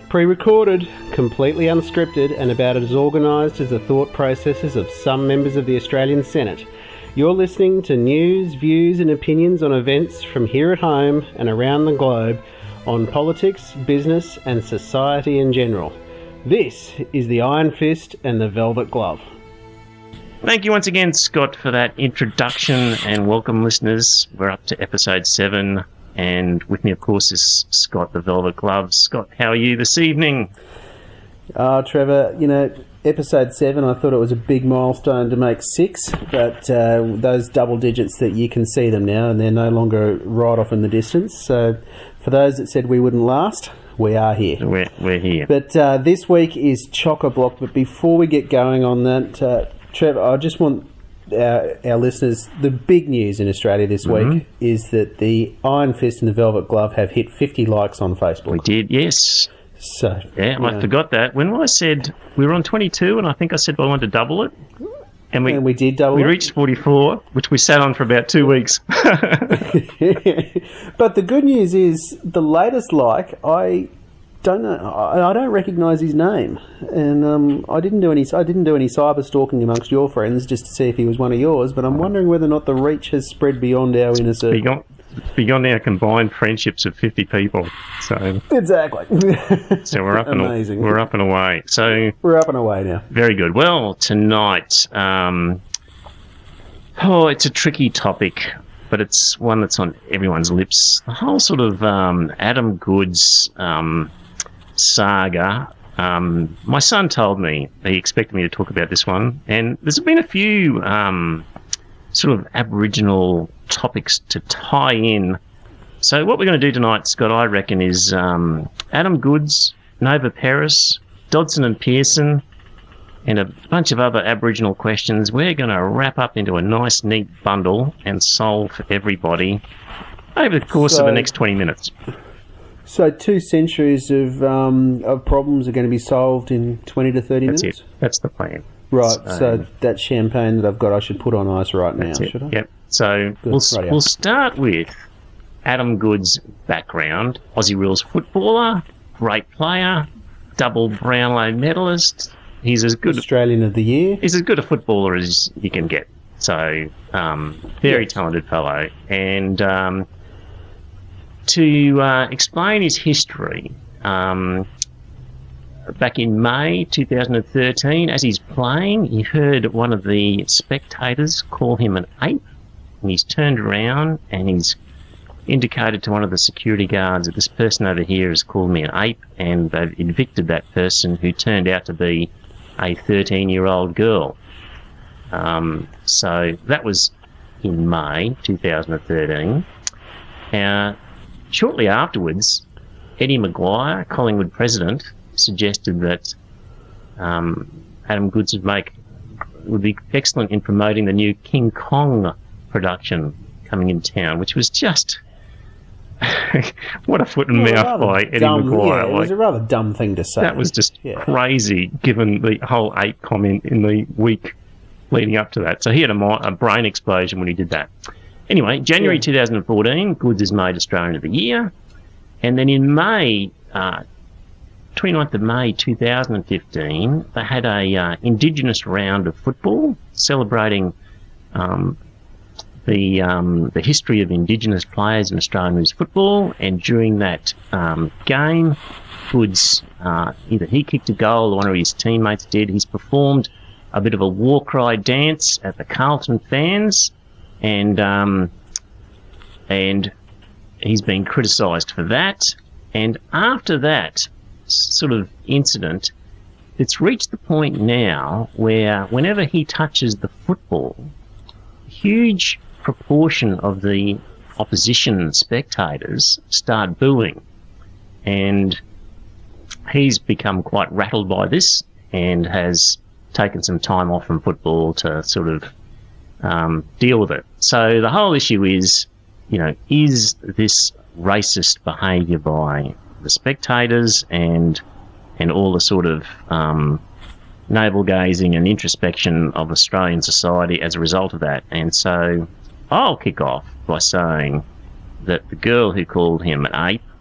Pre-recorded, completely unscripted, and about as organised as the thought processes of some members of the Australian Senate. You're listening to news, views and opinions on events from here at home and around the globe on politics, business and society in general. This is the Iron Fist and the Velvet Glove. Thank you once again, Scott, for that introduction, and welcome, listeners. We're up to episode 7, and with me, of course, is Scott, the Velvet Glove. Scott, how are you this evening? Trevor, episode 7, I thought it was a big milestone to make 6, but those double digits that you can see them now, and they're no longer right off in the distance. So for those that said we wouldn't last, we are here. We're here. But this week is chock-a-block. But before we get going on that, Trevor, I just want our listeners, the big news in Australia this week is that the Iron Fist and the Velvet Glove have hit 50 likes on Facebook. We did, yes. So yeah, I forgot that. When I said we were on 22, and I think I said I wanted to double it. And we did double it. We reached 44, which we sat on for about 2 weeks. But the good news is the latest like, I don't know. I don't recognise his name, and I didn't do any cyber stalking amongst your friends just to see if he was one of yours. But I'm wondering whether or not the reach has spread beyond our inner circle, beyond our combined friendships of 50 people. So exactly. So we're up Amazing. We're up and away. So we're up and away now. Very good. Well, tonight, it's a tricky topic, but it's one that's on everyone's lips. The whole sort of Adam Goodes saga. My son told me he expected me to talk about this one, and there's been a few sort of Aboriginal topics to tie in. So what we're going to do tonight, Scott, I reckon, is Adam Goodes, Nova Peris, Dodson and Pearson, and a bunch of other Aboriginal questions. We're going to wrap up into a nice, neat bundle and solve for everybody over the course of the next 20 minutes. So 2 centuries of problems are going to be solved in 20 to 30 minutes? That's it. That's the plan. Right, so that champagne that I've got, I should put on ice right now, should I? Yep. So we'll start with Adam Goodes' background. Aussie Rules footballer, great player, double Brownlow medalist. He's as good Australian of the Year. He's as good a footballer as you can get. So very talented fellow. And to explain his history, back in May 2013, as he's playing, he heard one of the spectators call him an ape, and he's turned around and he's indicated to one of the security guards that this person over here has called me an ape, and they've evicted that person, who turned out to be a 13-year-old girl. So that was in May 2013. Shortly afterwards, Eddie Maguire, Collingwood president, suggested that Adam Goodes would be excellent in promoting the new King Kong production coming in town, which was just what a foot and mouth by Eddie Maguire. Yeah, it was a rather dumb thing to say. That was just crazy, given the whole ape comment in the week leading up to that. So he had a brain explosion when he did that. Anyway, January 2014, Goodes is made Australian of the Year. And then in May, 29th of May 2015, they had a Indigenous round of football celebrating the history of Indigenous players in Australian rules football. And during that game, Goodes, either he kicked a goal or one of his teammates did. He's performed a bit of a war cry dance at the Carlton fans, and he's been criticised for that. And after that sort of incident, it's reached the point now where whenever he touches the football, a huge proportion of the opposition spectators start booing. And he's become quite rattled by this and has taken some time off from football to sort of deal with it. So the whole issue is, is this racist behaviour by the spectators and all the sort of navel-gazing and introspection of Australian society as a result of that? And so I'll kick off by saying that the girl who called him an ape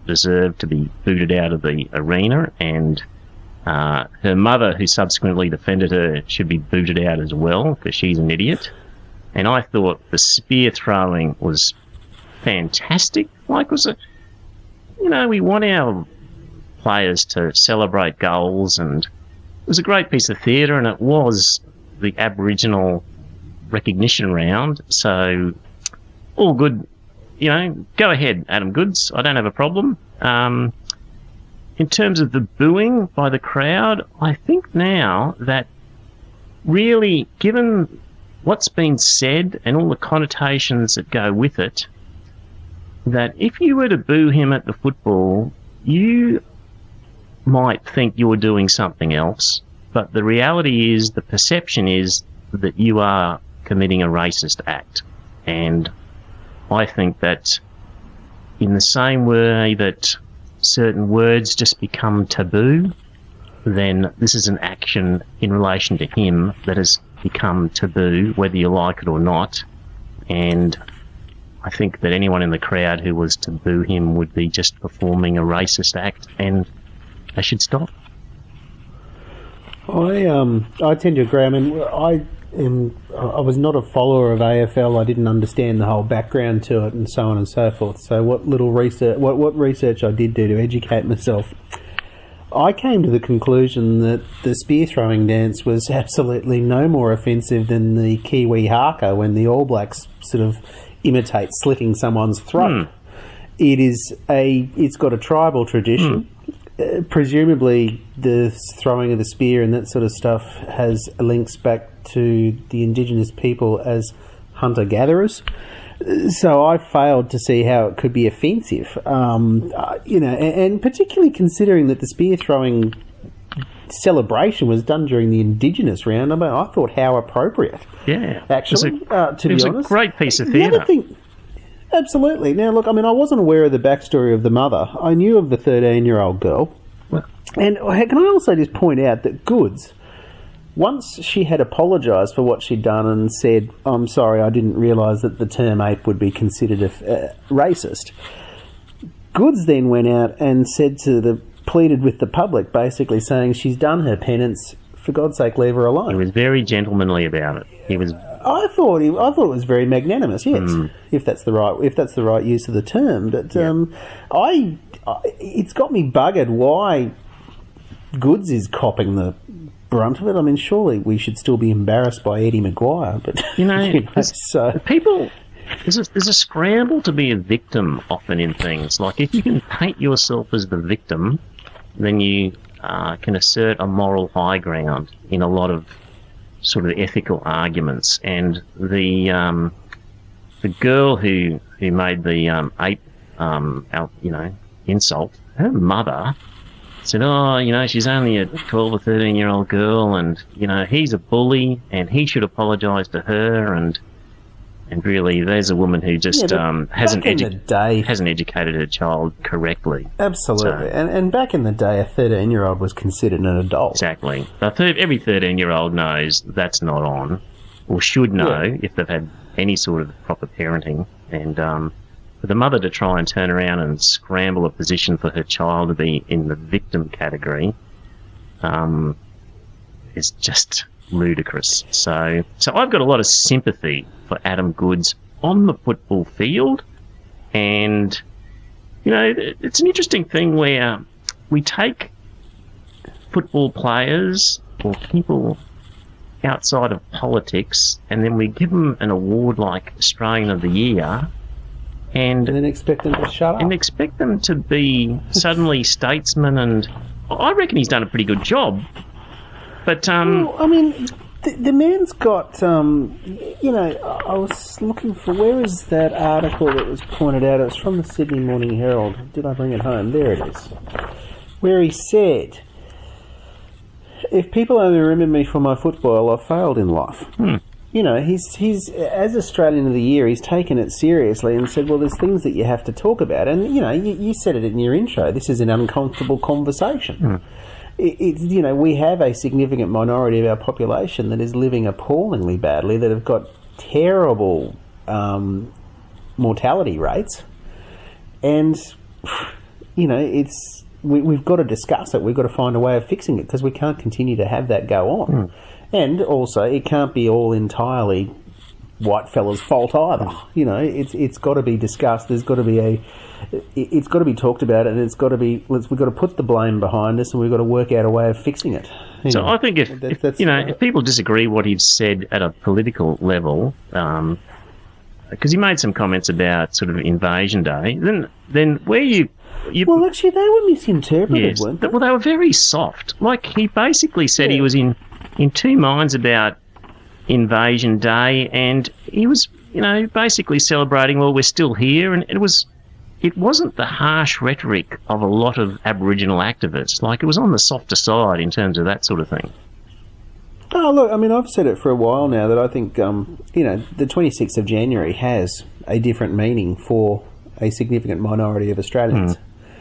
deserved to be booted out of the arena, and her mother, who subsequently defended her, should be booted out as well because she's an idiot. And I thought the spear throwing was fantastic. Like, we want our players to celebrate goals, and it was a great piece of theatre, and it was the Aboriginal recognition round, so all good. Go ahead, Adam Goodes. I don't have a problem. In terms of the booing by the crowd, I think now that really, given what's been said and all the connotations that go with it, that if you were to boo him at the football, you might think you're doing something else, but the reality is, the perception is that you are committing a racist act. And I think that in the same way that certain words just become taboo, then this is an action in relation to him that has become taboo, whether you like it or not. And I think that anyone in the crowd who was to boo him would be just performing a racist act, and they should stop. I tend to agree. I mean, I was not a follower of AFL. I didn't understand the whole background to it and so on and so forth. So what research I did do to educate myself, I came to the conclusion that the spear throwing dance was absolutely no more offensive than the Kiwi haka when the All Blacks sort of imitate slitting someone's throat. It's got a tribal tradition. Presumably the throwing of the spear and that sort of stuff has links back to the indigenous people as hunter-gatherers. So I failed to see how it could be offensive, and particularly considering that the spear throwing celebration was done during the Indigenous round. I mean, I thought how appropriate. Yeah, actually, to be honest, it was a great piece of theatre. Absolutely. Now, look, I mean, I wasn't aware of the backstory of the mother. I knew of the 13-year-old girl. Well, and can I also just point out that Goodes, once she had apologised for what she'd done and said, I'm sorry, I didn't realise that the term ape would be considered racist, Goodes then went out and pleaded with the public, basically saying she's done her penance, for God's sake, leave her alone. He was very gentlemanly about it. He was... I thought it was very magnanimous. Yes, if that's the right use of the term. But it's got me buggered why Goodes is copping the brunt of it. I mean, surely we should still be embarrassed by Eddie Maguire. But people, there's a scramble to be a victim often in things. Like, if you can paint yourself as the victim, then you can assert a moral high ground in a lot of sort of ethical arguments. And the girl who made the ape insult, her mother said, she's only a 12 or 13-year-old girl, and he's a bully and he should apologise to her, and really there's a woman who just hasn't educated her child correctly. Absolutely. And back in the day, a 13-year-old was considered an adult. Exactly. Every 13-year-old knows that's not on, or should know if they've had any sort of proper parenting. And for the mother to try and turn around and scramble a position for her child to be in the victim category is just ludicrous. So I've got a lot of sympathy for Adam Goodes on the football field, and it's an interesting thing where we take football players or people outside of politics and then we give them an award like Australian of the Year and then expect them to shut up and expect them to be suddenly statesmen. And I reckon he's done a pretty good job, but well, I mean, the man's got, I was looking for, where is that article that was pointed out? It was from the Sydney Morning Herald. Did I bring it home? There it is. Where he said, if people only remember me for my football, I've failed in life. He's as Australian of the Year, he's taken it seriously and said, well, there's things that you have to talk about. And, you said it in your intro, this is an uncomfortable conversation. We have a significant minority of our population that is living appallingly badly, that have got terrible mortality rates. And, we've got to discuss it. We've got to find a way of fixing it because we can't continue to have that go on. And also, it can't be all entirely white fella's fault either. It's got to be discussed. There's got to be it's got to be talked about, and we've got to put the blame behind us, and we've got to work out a way of fixing it. So I think if people disagree what he's said at a political level, because he made some comments about sort of Invasion Day, then where you well, actually, they were misinterpreted, yes, weren't they? Well, they were very soft. Like, he basically said he was in two minds about Invasion Day, and he was, basically celebrating, well, we're still here, and it wasn't the harsh rhetoric of a lot of Aboriginal activists. Like, it was on the softer side in terms of that sort of thing. Oh, look, I mean, I've said it for a while now that I think, the 26th of January has a different meaning for a significant minority of Australians.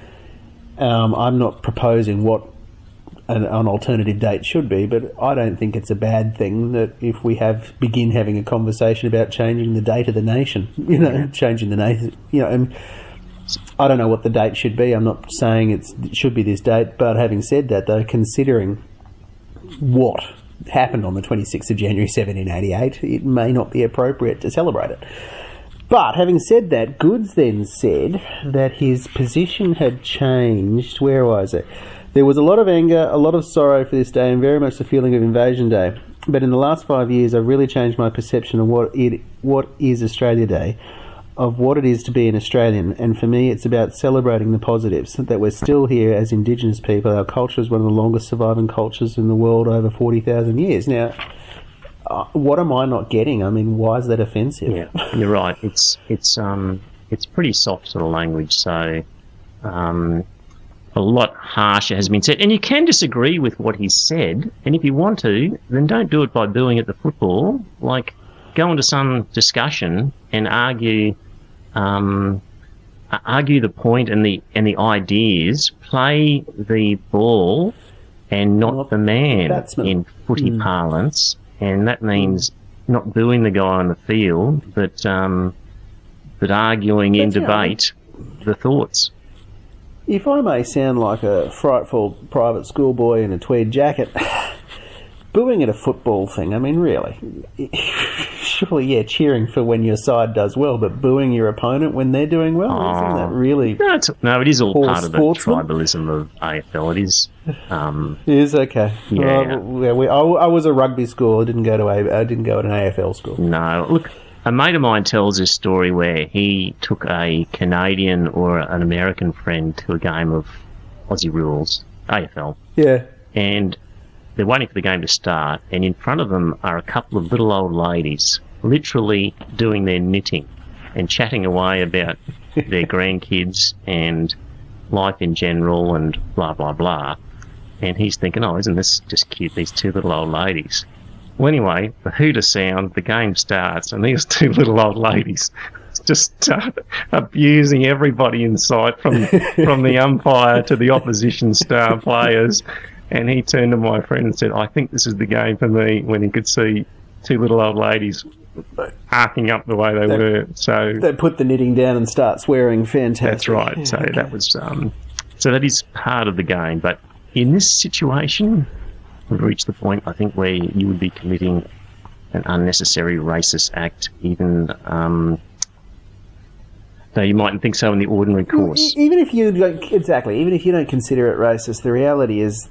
I'm not proposing what an alternative date should be, but I don't think it's a bad thing that if we begin having a conversation about changing the date of the nation, changing the nation, and I don't know what the date should be. I'm not saying it should be this date, but having said that, though, considering what happened on the 26th of January 1788, it may not be appropriate to celebrate it. But having said that, Goods then said that his position had changed. Where was it? There was a lot of anger, a lot of sorrow for this day, and very much the feeling of Invasion Day. But in the last 5 years, I've really changed my perception of what is Australia Day, of what it is to be an Australian. And for me, it's about celebrating the positives, that we're still here as Indigenous people. Our culture is one of the longest surviving cultures in the world, over 40,000 years. Now, what am I not getting? I mean, why is that offensive? Yeah, you're right. It's pretty soft sort of language. So a lot harsher has been said, and you can disagree with what he said. And if you want to, then don't do it by booing at the football. Like, go into some discussion and argue the point and the ideas. Play the ball and not the man in footy parlance. And that means not booing the guy on the field, but arguing in debate the thoughts. If I may sound like a frightful private schoolboy in a tweed jacket, booing at a football thing, I mean, really, surely, cheering for when your side does well, but booing your opponent when they're doing well, isn't that really... No, it is all part of the tribalism of AFL. It is... it is, okay. Yeah. Well, I was a rugby school. I didn't go to an AFL school. No, look, a mate of mine tells this story where he took a Canadian or an American friend to a game of Aussie Rules, AFL. Yeah. And they're waiting for the game to start, and in front of them are a couple of little old ladies literally doing their knitting and chatting away about their grandkids and life in general and blah, blah, blah. And he's thinking, oh, isn't this just cute, these two little old ladies? Well, anyway, the hooter sound, the game starts, and these two little old ladies just start abusing everybody in sight, from the umpire to the opposition star players. And he turned to my friend and said, I think this is the game for me, when he could see two little old ladies arcing up the way they were. So they put the knitting down and start swearing. Fantastic. That's right. So that was so that is part of the game. But in this situation, we've reached the point, I think, where you would be committing an unnecessary racist act, even though you mightn't think so in the ordinary course. Even if you don't, even if you don't consider it racist, the reality is,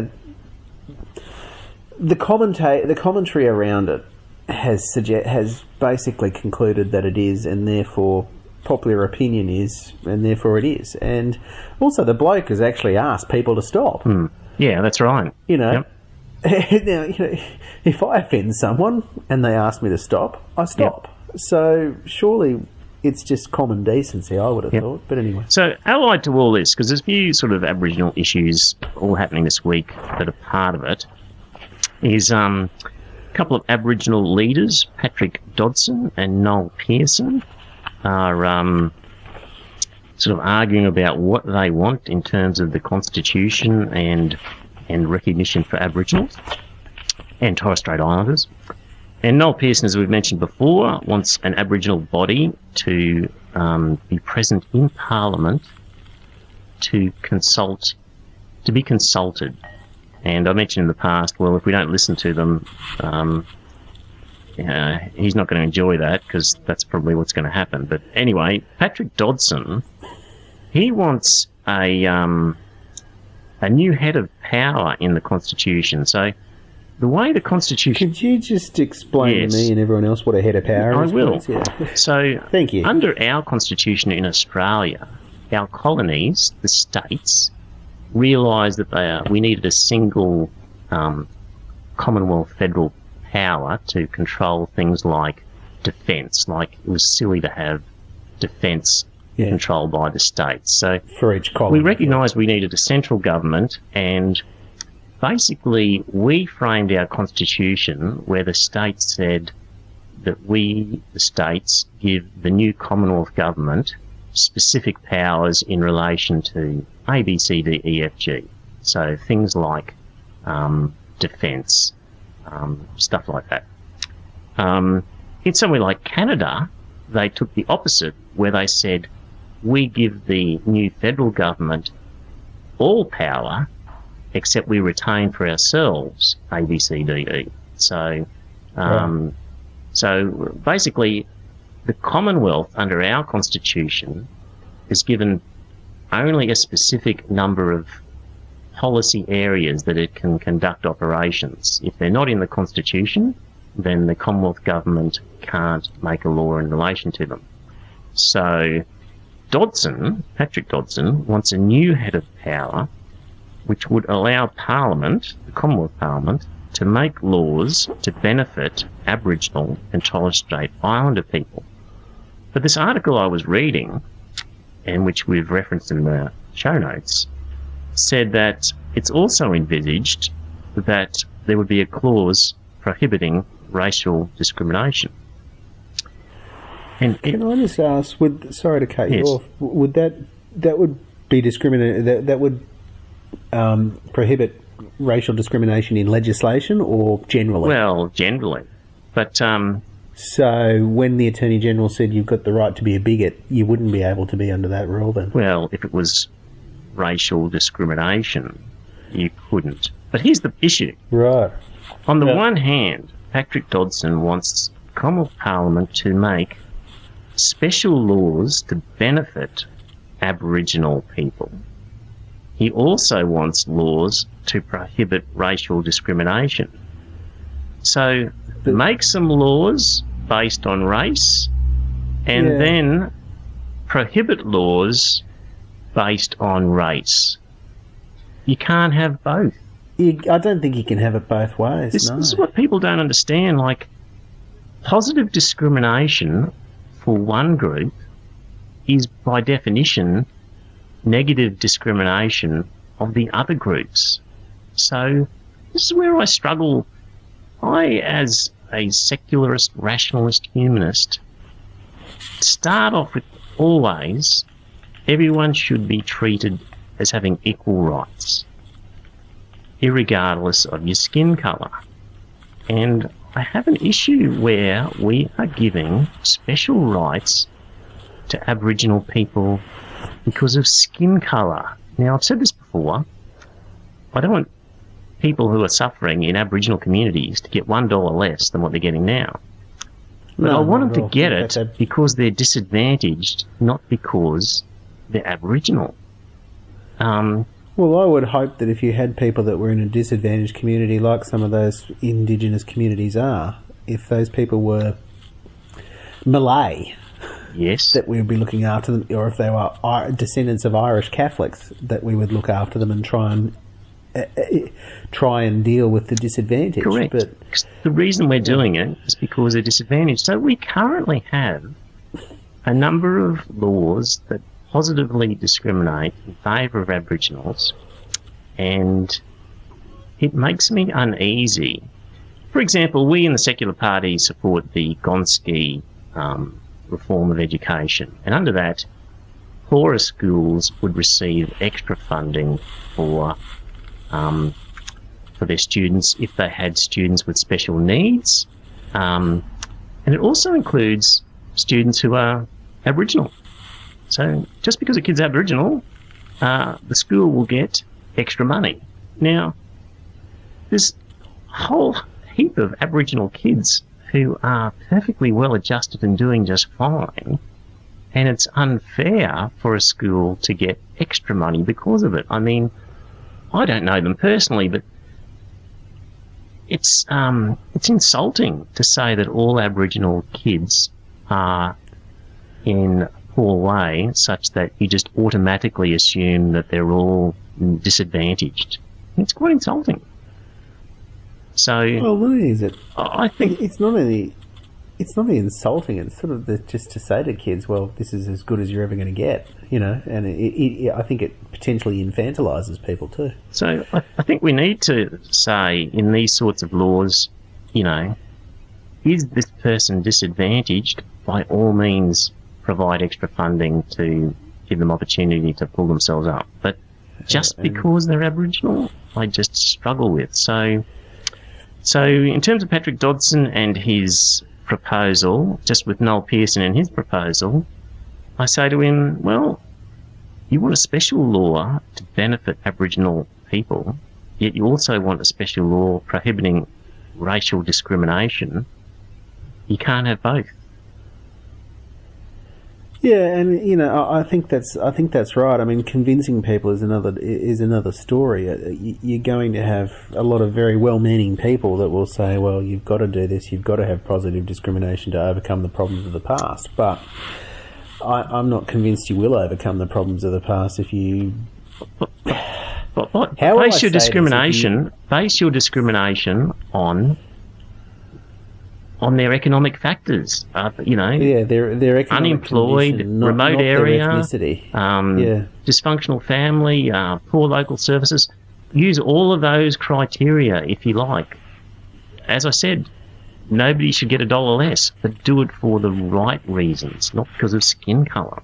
the commentary around it has basically concluded that it is, and therefore popular opinion is, and therefore it is. And also, the bloke has actually asked people to stop. Yeah, that's right. Now, if I offend someone and they ask me to stop, I stop. Yep. So surely it's just common decency, I would have thought. But anyway. So allied to all this, because there's a few sort of Aboriginal issues all happening this week that are part of it, is a couple of Aboriginal leaders, Patrick Dodson and Noel Pearson, are sort of arguing about what they want in terms of the Constitution and recognition for Aboriginals and Torres Strait Islanders. And Noel Pearson, as we've mentioned before, wants an Aboriginal body to be present in Parliament to be consulted. And I mentioned in the past, well, if we don't listen to them, he's not going to enjoy that, because that's probably what's going to happen. But anyway, Patrick Dodson, he wants a new head of power in the Constitution. So the way the Constitution... Could you just explain to me and everyone else what a head of power is? I will. Yeah. So thank you. Under our Constitution in Australia, our colonies, the states, realised that we needed a single Commonwealth federal power to control things like defence. Like, it was silly to have defence controlled by the states. So for each colony, we recognised we needed a central government, and basically we framed our constitution where the states said that we, the states, give the new Commonwealth government specific powers in relation to A, B, C, D, E, F, G. So things like defence, stuff like that. In somewhere like Canada, they took the opposite, where they said, we give the new federal government all power, except we retain for ourselves A, B, C, D, E. So, so basically, the Commonwealth under our Constitution is given only a specific number of policy areas that it can conduct operations. If they're not in the Constitution, then the Commonwealth government can't make a law in relation to them. So Patrick Dodson, wants a new head of power which would allow Parliament, the Commonwealth Parliament, to make laws to benefit Aboriginal and Torres Strait Islander people. But this article I was reading, and which we've referenced in the show notes, said that it's also envisaged that there would be a clause prohibiting racial discrimination. And can I just ask, sorry to cut you off, would that would be discriminatory, that would prohibit racial discrimination in legislation or generally? Well, generally. But so when the Attorney General said you've got the right to be a bigot, you wouldn't be able to be under that rule then? Well, if it was racial discrimination, you couldn't. But here's the issue. Right. On the one hand, Patrick Dodson wants Commonwealth Parliament to make special laws to benefit Aboriginal people. He also wants laws to prohibit racial discrimination. So make some laws based on race and then prohibit laws based on race. You can't have both. I don't think you can have it both ways. This is what people don't understand. Like, positive discrimination for one group is by definition negative discrimination of the other groups. So this is where I struggle. I, as a secularist, rationalist, humanist, start off with always everyone should be treated as having equal rights, irregardless of your skin colour. And I have an issue where we are giving special rights to Aboriginal people because of skin colour. Now, I've said this before. I don't want people who are suffering in Aboriginal communities to get $1 less than what they're getting now. But I want them to get it because they're disadvantaged, not because they're Aboriginal. Well, I would hope that if you had people that were in a disadvantaged community, like some of those Indigenous communities are, if those people were Malay, yes, that we would be looking after them, or if they were descendants of Irish Catholics, that we would look after them and try and deal with the disadvantage. Correct. But the reason we're doing it is because they're disadvantaged. So we currently have a number of laws that positively discriminate in favour of Aboriginals, and it makes me uneasy. For example, we in the Secular Party support the Gonski reform of education, and under that, poorer schools would receive extra funding for their students if they had students with special needs, and it also includes students who are Aboriginal. So just because a kid's Aboriginal the school will get extra money. Now, there's a whole heap of Aboriginal kids who are perfectly well adjusted and doing just fine, and it's unfair for a school to get extra money because of it. I mean, I don't know them personally, but it's insulting to say that all Aboriginal kids are in a poor way, such that you just automatically assume that they're all disadvantaged. It's quite insulting. So, well, not only is it, I think it's not only insulting. It's sort of just to say to kids, well, this is as good as you're ever going to get, you know. And I think it potentially infantilises people too. So I think we need to say in these sorts of laws, you know, is this person disadvantaged? By all means, provide extra funding to give them opportunity to pull themselves up. But just because they're Aboriginal, I just struggle with. So in terms of Patrick Dodson and his proposal, just with Noel Pearson and his proposal, I say to him, well, you want a special law to benefit Aboriginal people, yet you also want a special law prohibiting racial discrimination. You can't have both. Yeah, and you know, I think that's right. I mean, convincing people is another story. You're going to have a lot of very well-meaning people that will say, "Well, you've got to do this. You've got to have positive discrimination to overcome the problems of the past." But I'm not convinced you will overcome the problems of the past if you. Base your discrimination on their economic factors, you know. Yeah, their economic unemployed, condition, remote not area, their ethnicity. Dysfunctional family, poor local services. Use all of those criteria if you like. As I said, nobody should get $1 less, but do it for the right reasons, not because of skin colour.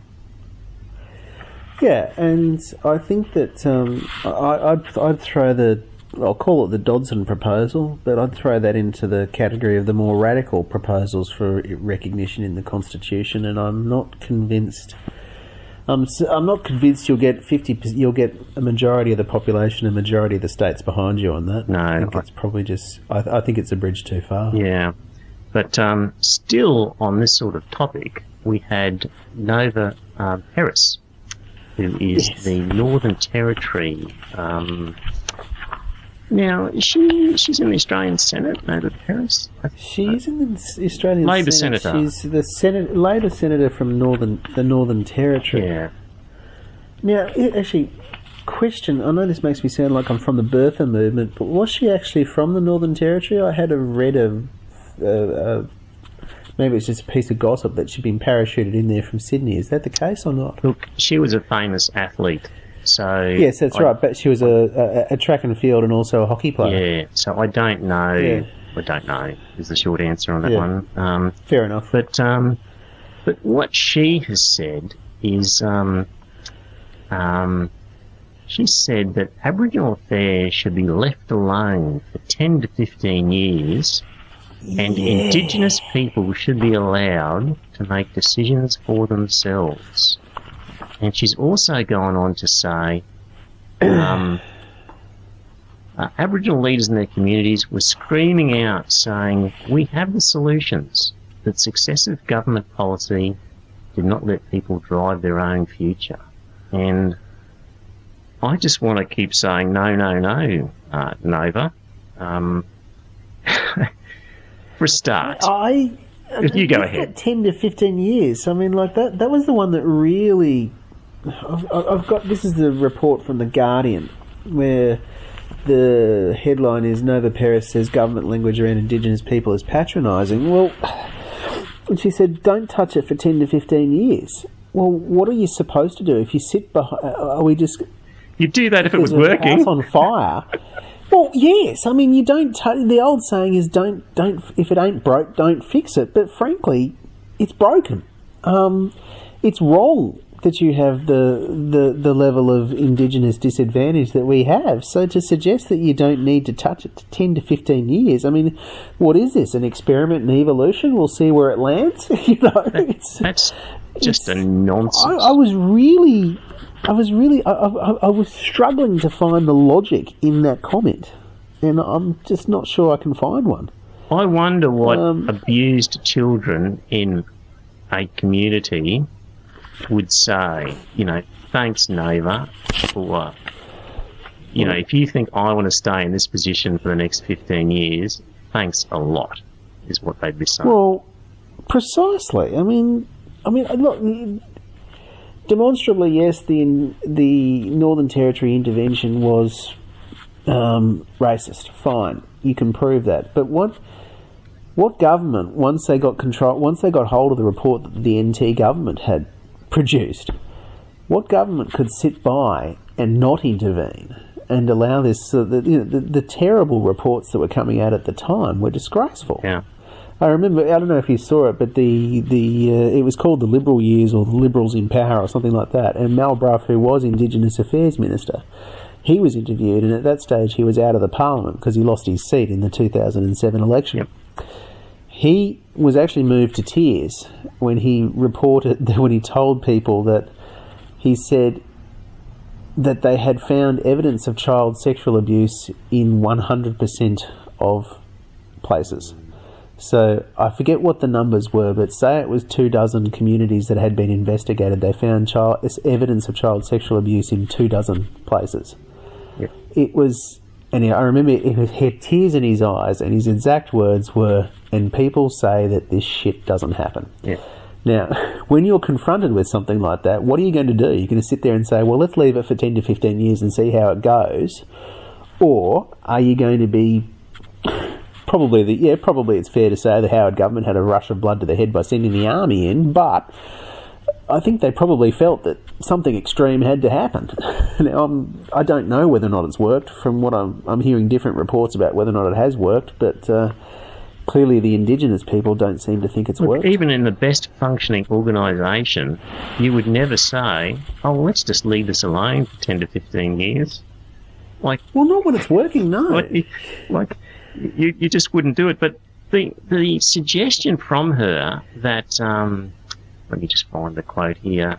Yeah, and I think that I'd throw I'll call it the Dodson proposal, but I'd throw that into the category of the more radical proposals for recognition in the Constitution, and I'm not convinced. I'm not convinced you'll get 50%. You'll get a majority of the population, a majority of the states behind you on that. No, I think it's probably just. I think it's a bridge too far. Yeah, but still on this sort of topic, we had Nova Peris, who is the Northern Territory. Now, she's in the Australian Senate, Nova Peris? She's in the Australian Labor Senate. Senator. She's the Labor Senator from the Northern Territory. Yeah. Now, actually, question, I know this makes me sound like I'm from the Bertha movement, but was she actually from the Northern Territory? I had read maybe it's just a piece of gossip that she'd been parachuted in there from Sydney. Is that the case or not? Look, she was a famous athlete. So yes, that's right. But she was a track and field and also a hockey player. Yeah. So I don't know. Yeah. I don't know is the short answer on that one. Fair enough. But what she has said is she said that Aboriginal affairs should be left alone for 10 to 15 years, and Indigenous people should be allowed to make decisions for themselves. And she's also gone on to say Aboriginal leaders in their communities were screaming out saying, we have the solutions, that successive government policy did not let people drive their own future. And I just want to keep saying no, Nova. For a start. You go ahead. 10 to 15 years. I mean, like that was the one that really... I've got... This is the report from The Guardian, where the headline is Nova Peris says government language around Indigenous people is patronising. Well, and she said, don't touch it for 10 to 15 years. Well, what are you supposed to do if you sit behind... Are we just... You'd do that if it was working. House on fire... Well, yes. I mean, you don't. The old saying is, don't. If it ain't broke, don't fix it. But frankly, it's broken. It's wrong that you have the level of Indigenous disadvantage that we have. So to suggest that you don't need to touch it to 10 to 15 years, I mean, what is this? An experiment in evolution? We'll see where it lands. That's just a nonsense. I was really I was really, I was struggling to find the logic in that comment, and I'm just not sure I can find one. I wonder what abused children in a community would say. Thanks, Nova, for, if you think I want to stay in this position for the next 15 years, thanks a lot, is what they'd be saying. Well, precisely. I mean, look, demonstrably, yes, the Northern Territory intervention was racist. Fine, you can prove that. But what government, once they got hold of the report that the NT government had produced, what government could sit by and not intervene and allow this? The terrible reports that were coming out at the time were disgraceful. Yeah. I remember, I don't know if you saw it, but it was called the Liberal Years or the Liberals in Power or something like that. And Mal Brough, who was Indigenous Affairs Minister, he was interviewed, and at that stage he was out of the Parliament because he lost his seat in the 2007 election. Yep. He was actually moved to tears when he reported, when he told people that he said that they had found evidence of child sexual abuse in 100% of places. So I forget what the numbers were, but say it was 24 communities that had been investigated. They found evidence of child sexual abuse in 24 places. Yep. It was, and I remember he had tears in his eyes, and his exact words were, "And people say that this shit doesn't happen." Yeah. Now, when you're confronted with something like that, what are you going to do? You're going to sit there and say, well, let's leave it for 10 to 15 years and see how it goes? Or are you going to be... Probably it's fair to say the Howard government had a rush of blood to the head by sending the army in, but I think they probably felt that something extreme had to happen. Now, I don't know whether or not it's worked. From what I'm hearing different reports about whether or not it has worked, but clearly the Indigenous people don't seem to think it's worked. Even in the best functioning organisation, you would never say, oh, let's just leave this alone for 10 to 15 years. Well, not when it's working, no. You just wouldn't do it. But the suggestion from her that, let me just find the quote here,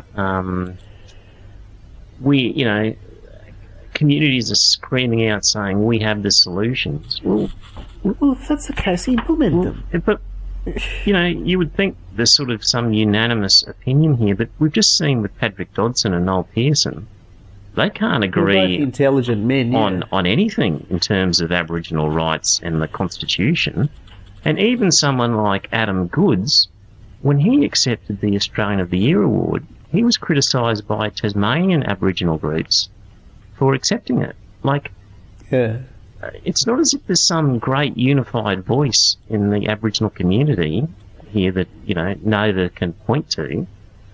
communities are screaming out saying we have the solutions. Well, if that's the case, implement them. But, you would think there's sort of some unanimous opinion here, but we've just seen with Patrick Dodson and Noel Pearson, they can't agree intelligent men, on anything in terms of Aboriginal rights and the Constitution. And even someone like Adam Goodes, when he accepted the Australian of the Year award, he was criticised by Tasmanian Aboriginal groups for accepting it. It's not as if there's some great unified voice in the Aboriginal community here that, Nova can point to.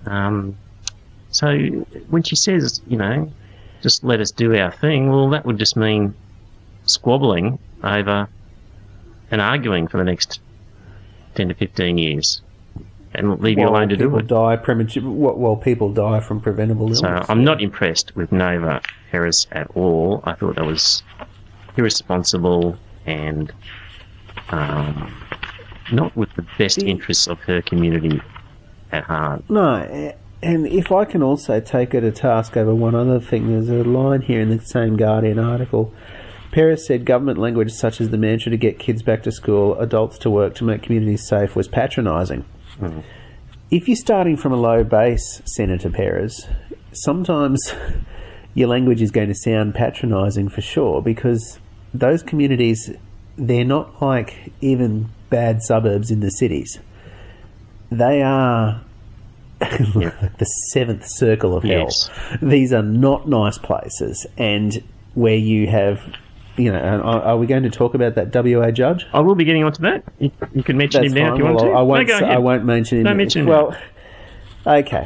So when she says, just let us do our thing, well, that would just mean squabbling over and arguing for the next 10 to 15 years and leave you alone to do it. People die from preventable illness. So I'm not impressed with Nova Harris at all. I thought that was irresponsible and not with the best interests of her community at heart. No, and if I can also take her to task over one other thing, there's a line here in the same Guardian article. Peris said government language such as the mantra to get kids back to school, adults to work to make communities safe was patronising. Mm. If you're starting from a low base, Senator Peris, sometimes your language is going to sound patronising for sure, because those communities, they're not like even bad suburbs in the cities. They are like the seventh circle of hell. Yes. These are not nice places, and where you have, are we going to talk about that WA judge? I will be getting onto that. You can mention him now if you want to. I won't mention him. Don't mention him. Well, okay.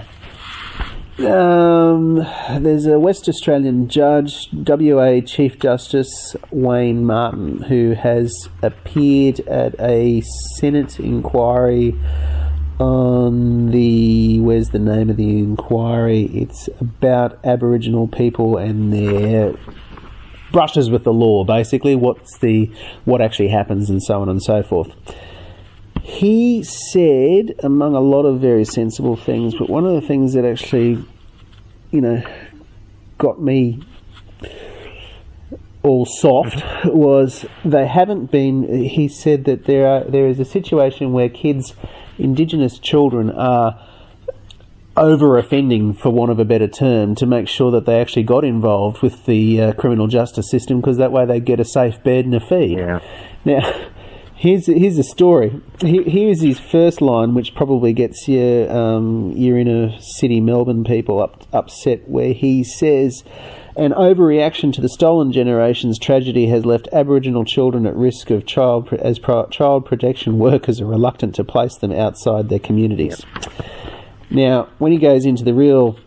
There's a West Australian judge, WA Chief Justice Wayne Martin, who has appeared at a Senate inquiry on where's the name of the inquiry? It's about Aboriginal people and their brushes with the law, basically. What actually happens and so on and so forth. He said, among a lot of very sensible things, but one of the things that actually, got me all soft was they haven't been. He said that there is a situation where Indigenous children are over-offending, for want of a better term, to make sure that they actually got involved with the criminal justice system, because that way they get a safe bed and a feed. Yeah. Now, here's a story. Here's his first line, which probably gets your inner city Melbourne people upset, where he says, "An overreaction to the stolen generation's tragedy has left Aboriginal children at risk of child protection workers are reluctant to place them outside their communities." Yep. Now, when he goes into the real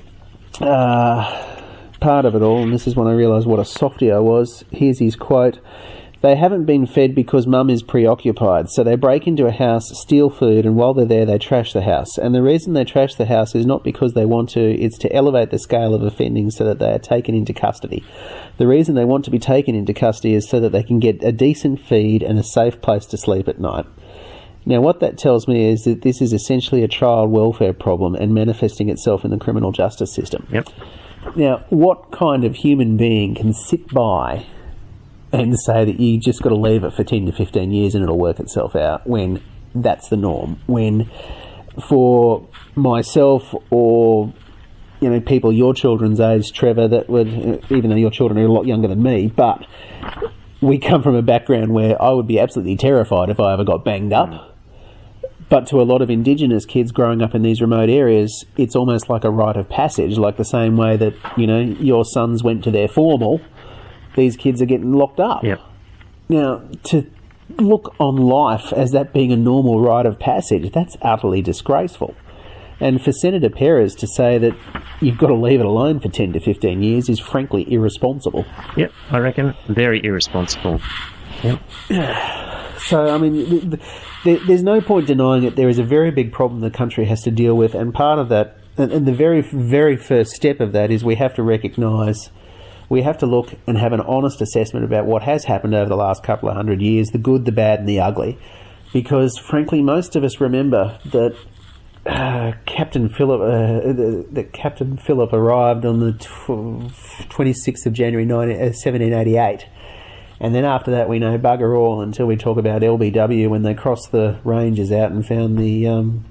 part of it all, and this is when I realised what a softie I was, here's his quote: "They haven't been fed because mum is preoccupied, so they break into a house, steal food, and while they're there they trash the house. And the reason they trash the house is not because they want to, it's to elevate the scale of offending so that they are taken into custody. The reason they want to be taken into custody is so that they can get a decent feed and a safe place to sleep at night." Now, what that tells me is that this is essentially a child welfare problem and manifesting itself in the criminal justice system. Yep. Now, what kind of human being can sit by and say that you just got to leave it for 10 to 15 years and it'll work itself out, when that's the norm? When, for myself or people your children's age, Trevor, that would, even though your children are a lot younger than me, but we come from a background where I would be absolutely terrified if I ever got banged up. But to a lot of Indigenous kids growing up in these remote areas, it's almost like a rite of passage, like the same way that, your sons went to their formal, these kids are getting locked up. Yep. Now, to look on life as that being a normal rite of passage, that's utterly disgraceful. And for Senator Perez to say that you've got to leave it alone for 10 to 15 years is frankly irresponsible. Yep, I reckon very irresponsible. Yep. So, I mean, there's no point denying it. There is a very big problem the country has to deal with, and part of that, and the very, very first step of that is we have to recognise, we have to look and have an honest assessment about what has happened over the last couple of 100 years, the good, the bad and the ugly. Because, frankly, most of us remember that Captain Phillip arrived on the 26th of January 1788. And then after that, we know bugger all until we talk about LBW when they crossed the ranges out and found the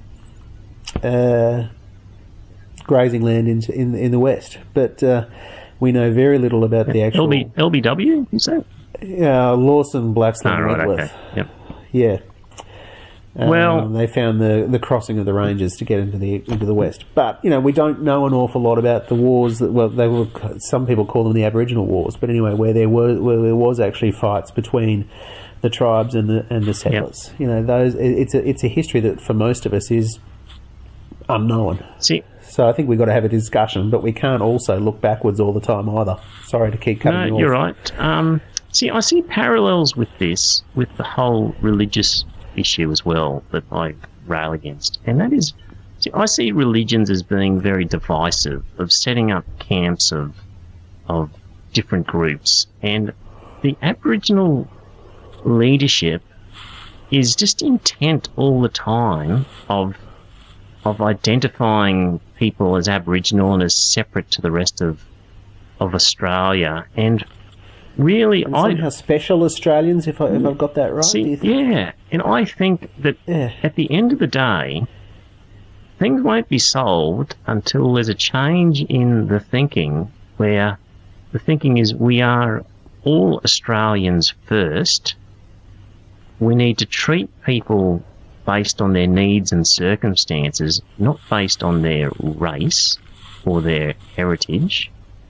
grazing land in the west. But we know very little about the actual... LBW, you say? Lawson, Blaxland, Wentworth. Okay. Yep. Yeah. Well, they found the crossing of the ranges to get into the west, but we don't know an awful lot about the wars that some people call them the Aboriginal Wars, but anyway, where there was actually fights between the tribes and the settlers. Yep. It's a history that for most of us is unknown. So I think we've got to have a discussion, but we can't also look backwards all the time either. Sorry to keep cutting you off. No, you're right. I see parallels with this, with the whole religious issue as well that I rail against, and that is, I see religions as being very divisive, of setting up camps of different groups, and the Aboriginal leadership is just intent all the time of identifying people as Aboriginal and as separate to the rest of Australia, and really, and somehow special Australians, if I've got that right. Yeah, and I think that at the end of the day, things won't be solved until there's a change in the thinking, where the thinking is we are all Australians first. We need to treat people based on their needs and circumstances, not based on their race or their heritage.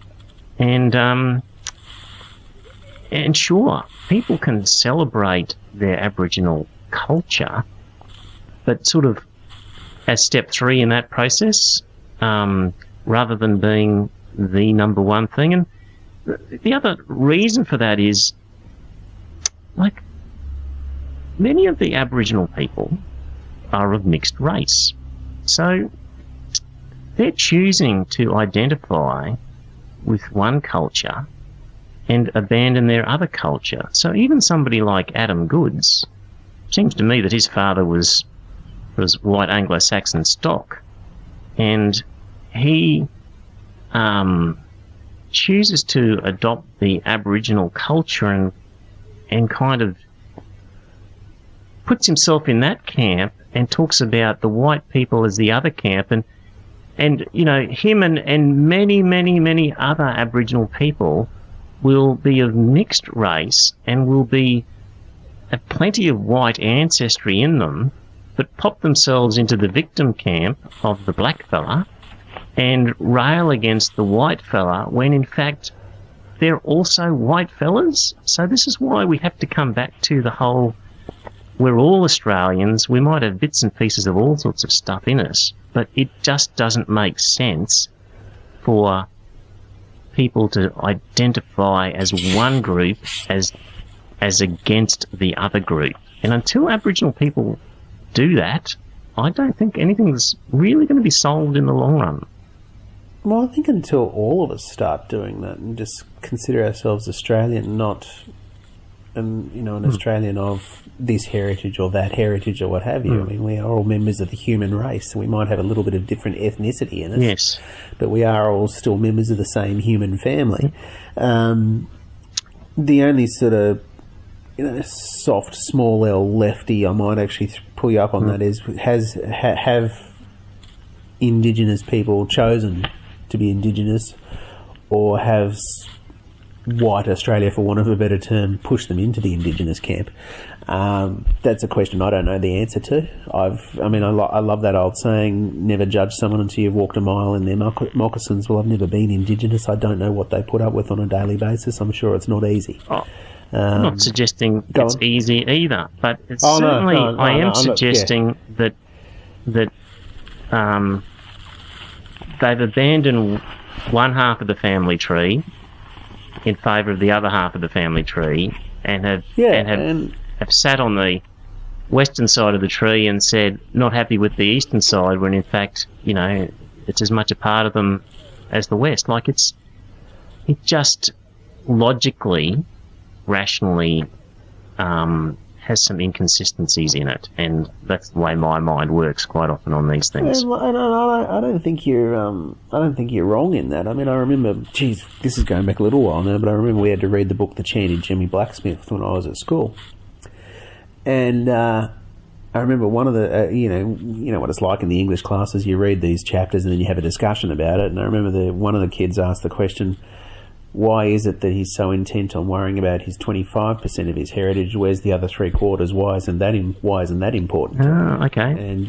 And sure, people can celebrate their Aboriginal culture, but sort of as step 3 in that process, rather than being the number one thing. And the other reason for that is, like, many of the Aboriginal people are of mixed race. So they're choosing to identify with one culture and abandon their other culture. So even somebody like Adam Goodes, seems to me that his father was white Anglo-Saxon stock, and he chooses to adopt the Aboriginal culture and kind of puts himself in that camp and talks about the white people as the other camp, and you know, him and many other Aboriginal people will be of mixed race and will have plenty of white ancestry in them, but pop themselves into the victim camp of the black fella and rail against the white fella when in fact they're also white fellas. So this is why we have to come back to the whole, we're all Australians, we might have bits and pieces of all sorts of stuff in us, but it just doesn't make sense for people to identify as one group as against the other group. And until Aboriginal people do that, I don't think anything's really going to be solved in the long run. Well, I think until all of us start doing that and just consider ourselves Australian, not an Australian of this heritage or that heritage or what have you. I mean, we are all members of the human race. We might have a little bit of different ethnicity in us, yes, but we are all still members of the same human family. The only sort of soft, small L lefty I might actually pull you up on that is have Indigenous people chosen to be Indigenous, or have white Australia, for want of a better term, push them into the Indigenous camp? That's a question I don't know the answer to. I love that old saying, never judge someone until you've walked a mile in their moccasins. Well, I've never been Indigenous. I don't know what they put up with on a daily basis. I'm sure it's not easy. I'm not suggesting it's easy either, but I am suggesting that they've abandoned one half of the family tree in favour of the other half of the family tree, and have sat on the western side of the tree and said not happy with the eastern side, when in fact, it's as much a part of them as the west. Like it just logically, rationally has some inconsistencies in it, and that's the way my mind works quite often on these things. And I don't think you're wrong in that. I mean, I remember, this is going back a little while now, but I remember we had to read the book The Chanted Jimmy Blacksmith when I was at school, and I remember one of the you know what it's like in the English classes. You read these chapters and then you have a discussion about it. And I remember one of the kids asked the question, why is it that he's so intent on worrying about his 25% of his heritage? Where's the other 3/4? Why isn't that important? Oh, okay. And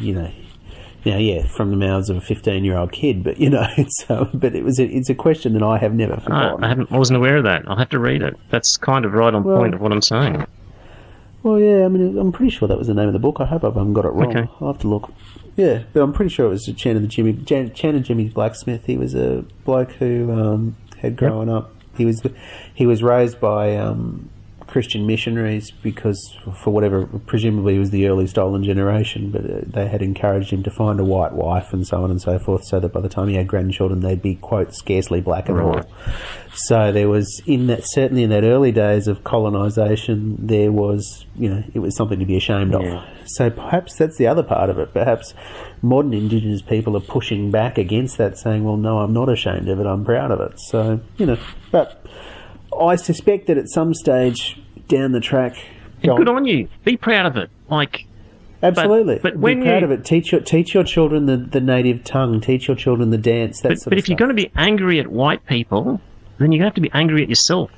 from the mouths of a 15-year-old kid, but it's a question that I have never forgotten. I wasn't aware of that. I'll have to read it. That's kind of right on point of what I'm saying. Well, yeah, I mean, I'm pretty sure that was the name of the book. I hope I haven't got it wrong. Okay. I'll have to look. Yeah, but I'm pretty sure it was Chanted Jimmy Blacksmith. He was a bloke who had grown up. He was raised by Christian missionaries because, for whatever, presumably he was the early stolen generation, but they had encouraged him to find a white wife and so on and so forth, so that by the time he had grandchildren they'd be, quote, scarcely black at all. So there was, certainly in that early days of colonisation, there was, it was something to be ashamed of. So perhaps that's the other part of it. Perhaps modern Indigenous people are pushing back against that, saying, well, no, I'm not ashamed of it, I'm proud of it. So, but I suspect that at some stage down the track... Good on you. Be proud of it. Absolutely. But when be proud of it. Teach your children the native tongue. Teach your children the dance, that sort of stuff. But if you're going to be angry at white people, then you have to be angry at yourself.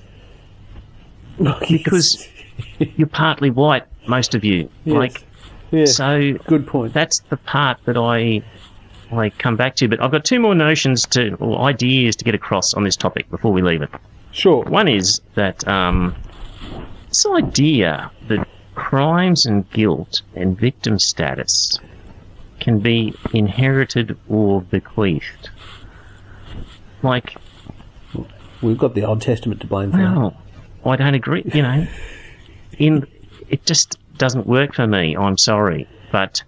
Because you're partly white, most of you. Yes. So good point. That's the part that I come back to. But I've got two more ideas to get across on this topic before we leave it. Sure. One is that this idea that crimes and guilt and victim status can be inherited or bequeathed. We've got the Old Testament to blame for that. Well, I don't agree. It just doesn't work for me. I'm sorry, but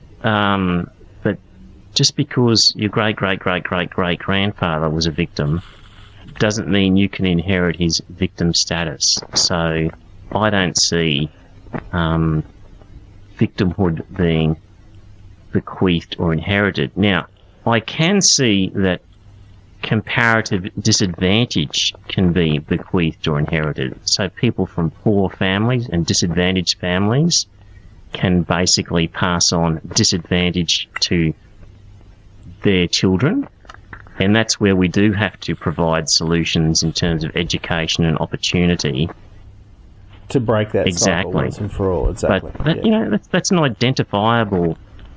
just because your great grandfather was a victim doesn't mean you can inherit his victim status. So I don't see victimhood being bequeathed or inherited. Now, I can see that comparative disadvantage can be bequeathed or inherited. So people from poor families and disadvantaged families can basically pass on disadvantage to their children. And that's where we do have to provide solutions in terms of education and opportunity. To break that cycle once and for all, exactly. But, that's an identifiable,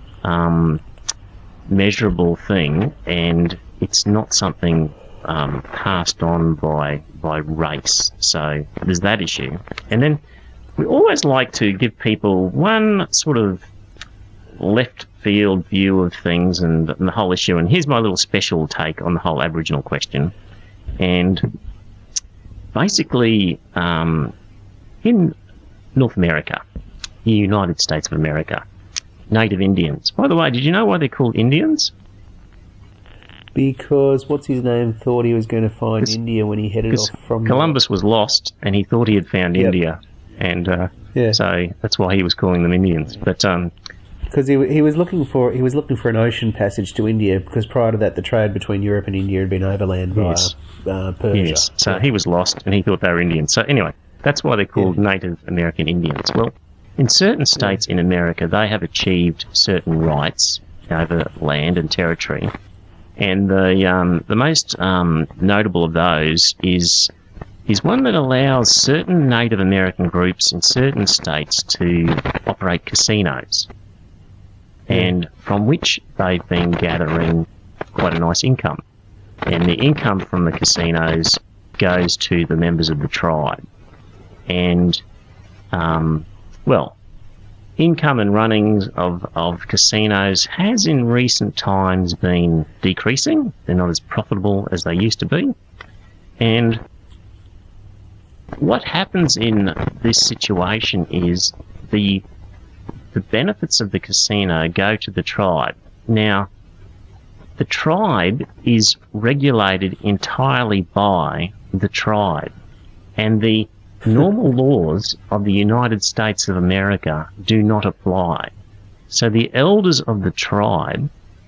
measurable thing, and it's not something passed on by race. So there's that issue. And then we always like to give people one sort of left field view of things and the whole issue. And here's my little special take on the whole Aboriginal question. And basically, in North America, the United States of America, Native Indians. By the way, did you know why they're called Indians? Because what's his name thought he was going to find India when he headed off from Columbus was lost and he thought he had found India, and so that's why he was calling them Indians. But because he was looking for an ocean passage to India, because prior to that the trade between Europe and India had been overland via Persia. Yes, so he was lost and he thought they were Indians. So anyway, that's why they're called Native American Indians. Well, in certain states in America, they have achieved certain rights over land and territory. And the most notable of those is one that allows certain Native American groups in certain states to operate casinos, and from which they've been gathering quite a nice income. And the income from the casinos goes to the members of the tribe. And, income and runnings of casinos has in recent times been decreasing. They're not as profitable as they used to be. And what happens in this situation is the benefits of the casino go to the tribe. Now, the tribe is regulated entirely by the tribe, and the normal laws of the United States of America do not apply. So the elders of the tribe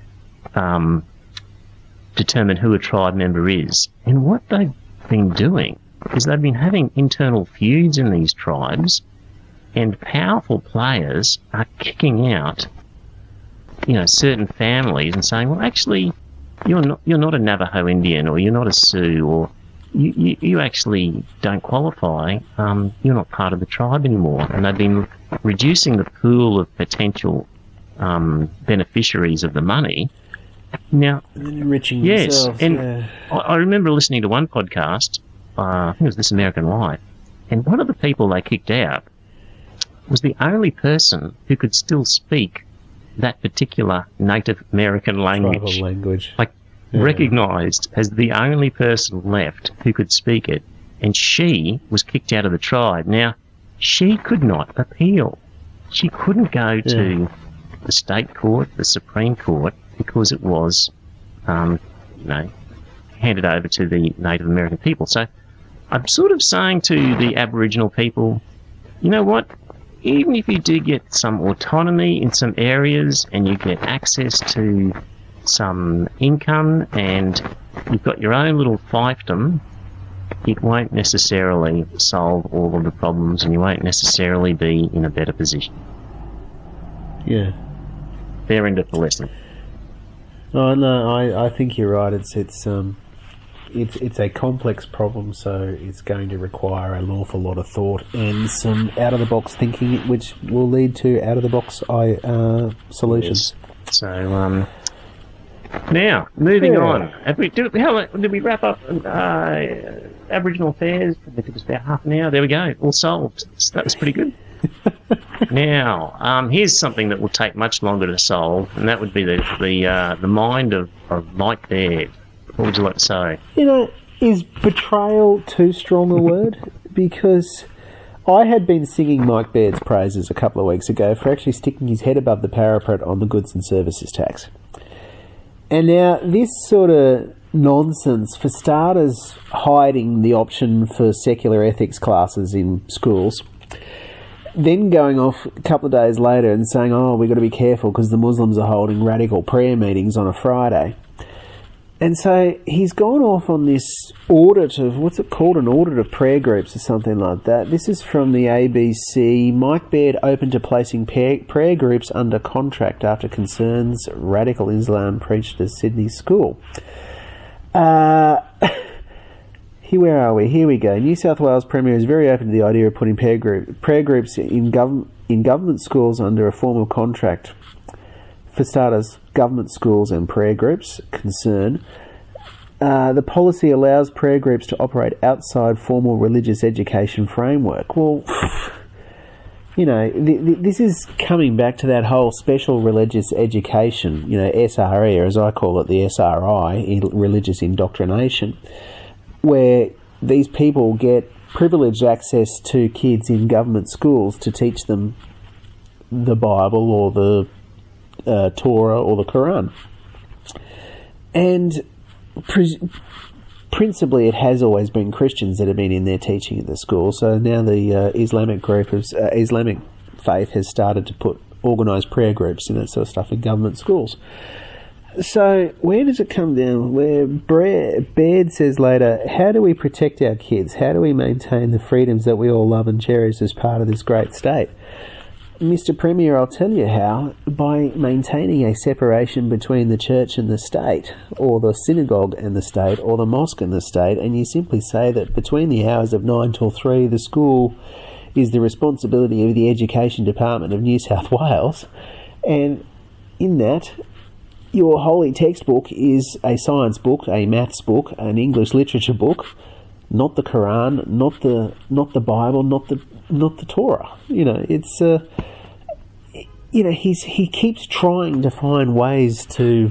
determine who a tribe member is. And what they've been doing is they've been having internal feuds in these tribes, and powerful players are kicking out, certain families and saying, well, actually, you're not a Navajo Indian, or you're not a Sioux, or you actually don't qualify. You're not part of the tribe anymore. And they've been reducing the pool of potential beneficiaries of the money. Now, and then enriching yes, themselves. And I remember listening to one podcast, I think it was This American Life, and one of the people they kicked out was the only person who could still speak that particular Native American language. Tribal language. Recognised as the only person left who could speak it, and she was kicked out of the tribe. Now, she could not appeal. She couldn't go to the state court, the Supreme Court, because it was, handed over to the Native American people. So I'm sort of saying to the Aboriginal people, you know what? Even if you do get some autonomy in some areas and you get access to some income and you've got your own little fiefdom, it won't necessarily solve all of the problems, and you won't necessarily be in a better position. Yeah. Fair end of the lesson. Oh no, I think you're right. It's a complex problem, so it's going to require an awful lot of thought and some out of the box thinking, which will lead to out of the box solutions. Yes. So now moving on. Did we wrap up Aboriginal affairs? It took us about half an hour. There we go, all solved. So that was pretty good. Now, here's something that will take much longer to solve, and that would be the mind of Mike Baird. What would you like to say? Is betrayal too strong a word? Because I had been singing Mike Baird's praises a couple of weeks ago for actually sticking his head above the parapet on the goods and services tax. And now this sort of nonsense, for starters, hiding the option for secular ethics classes in schools, then going off a couple of days later and saying, we've got to be careful because the Muslims are holding radical prayer meetings on a Friday. And so he's gone off on this audit of, what's it called, an audit of prayer groups or something like that. This is from the ABC. Mike Baird open to placing prayer groups under contract after concerns radical Islam preached at Sydney school. Where are we? Here we go. New South Wales Premier is very open to the idea of putting prayer groups in government schools under a formal contract. For starters, government schools and prayer groups concern. The policy allows prayer groups to operate outside formal religious education framework. Well, you know, this is coming back to that whole special religious education, you know, SRE, or as I call it, the SRI, religious indoctrination, where these people get privileged access to kids in government schools to teach them the Bible or the Torah or the Quran. And principally it has always been Christians that have been in there teaching at the school. So now the Islamic group of Islamic faith has started to put organised prayer groups and that sort of stuff in government schools. So where does it come down? Where Baird says later, how do we protect our kids? How do we maintain the freedoms that we all love and cherish as part of this great state? Mr. Premier, I'll tell you how. By maintaining a separation between the church and the state, or the synagogue and the state, or the mosque and the state, and you simply say that between the hours of 9 till 3, the school is the responsibility of the Education Department of New South Wales, and in that, your holy textbook is a science book, a maths book, an English literature book, not the Quran, not the Bible, not the Torah. You know, it's you know, he keeps trying to find ways to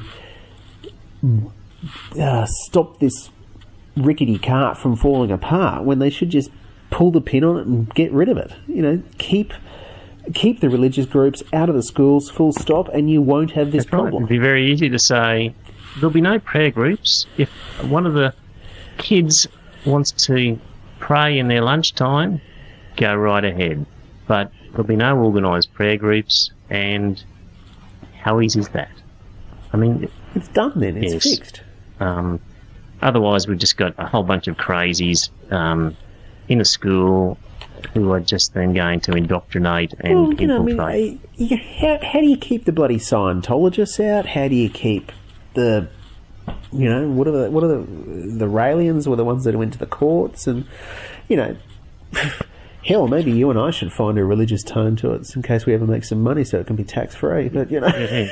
stop this rickety cart from falling apart when they should just pull the pin on it and get rid of it. You know, keep the religious groups out of the schools, full stop, and you won't have this problem. It'd be very easy to say there'll be no prayer groups if one of the kids wants to pray in their lunchtime. Go right ahead, but there'll be no organised prayer groups. And how easy is that? I mean, it's done then. It's fixed. Otherwise, we've just got a whole bunch of crazies in a school who are just then going to indoctrinate and infiltrate. How do you keep the bloody Scientologists out? How do you keep the, you know, what are the Raelians were the ones that went to the courts, and you know. Hell, maybe you and I should find a religious tone to it in case we ever make some money so it can be tax-free. But, you know.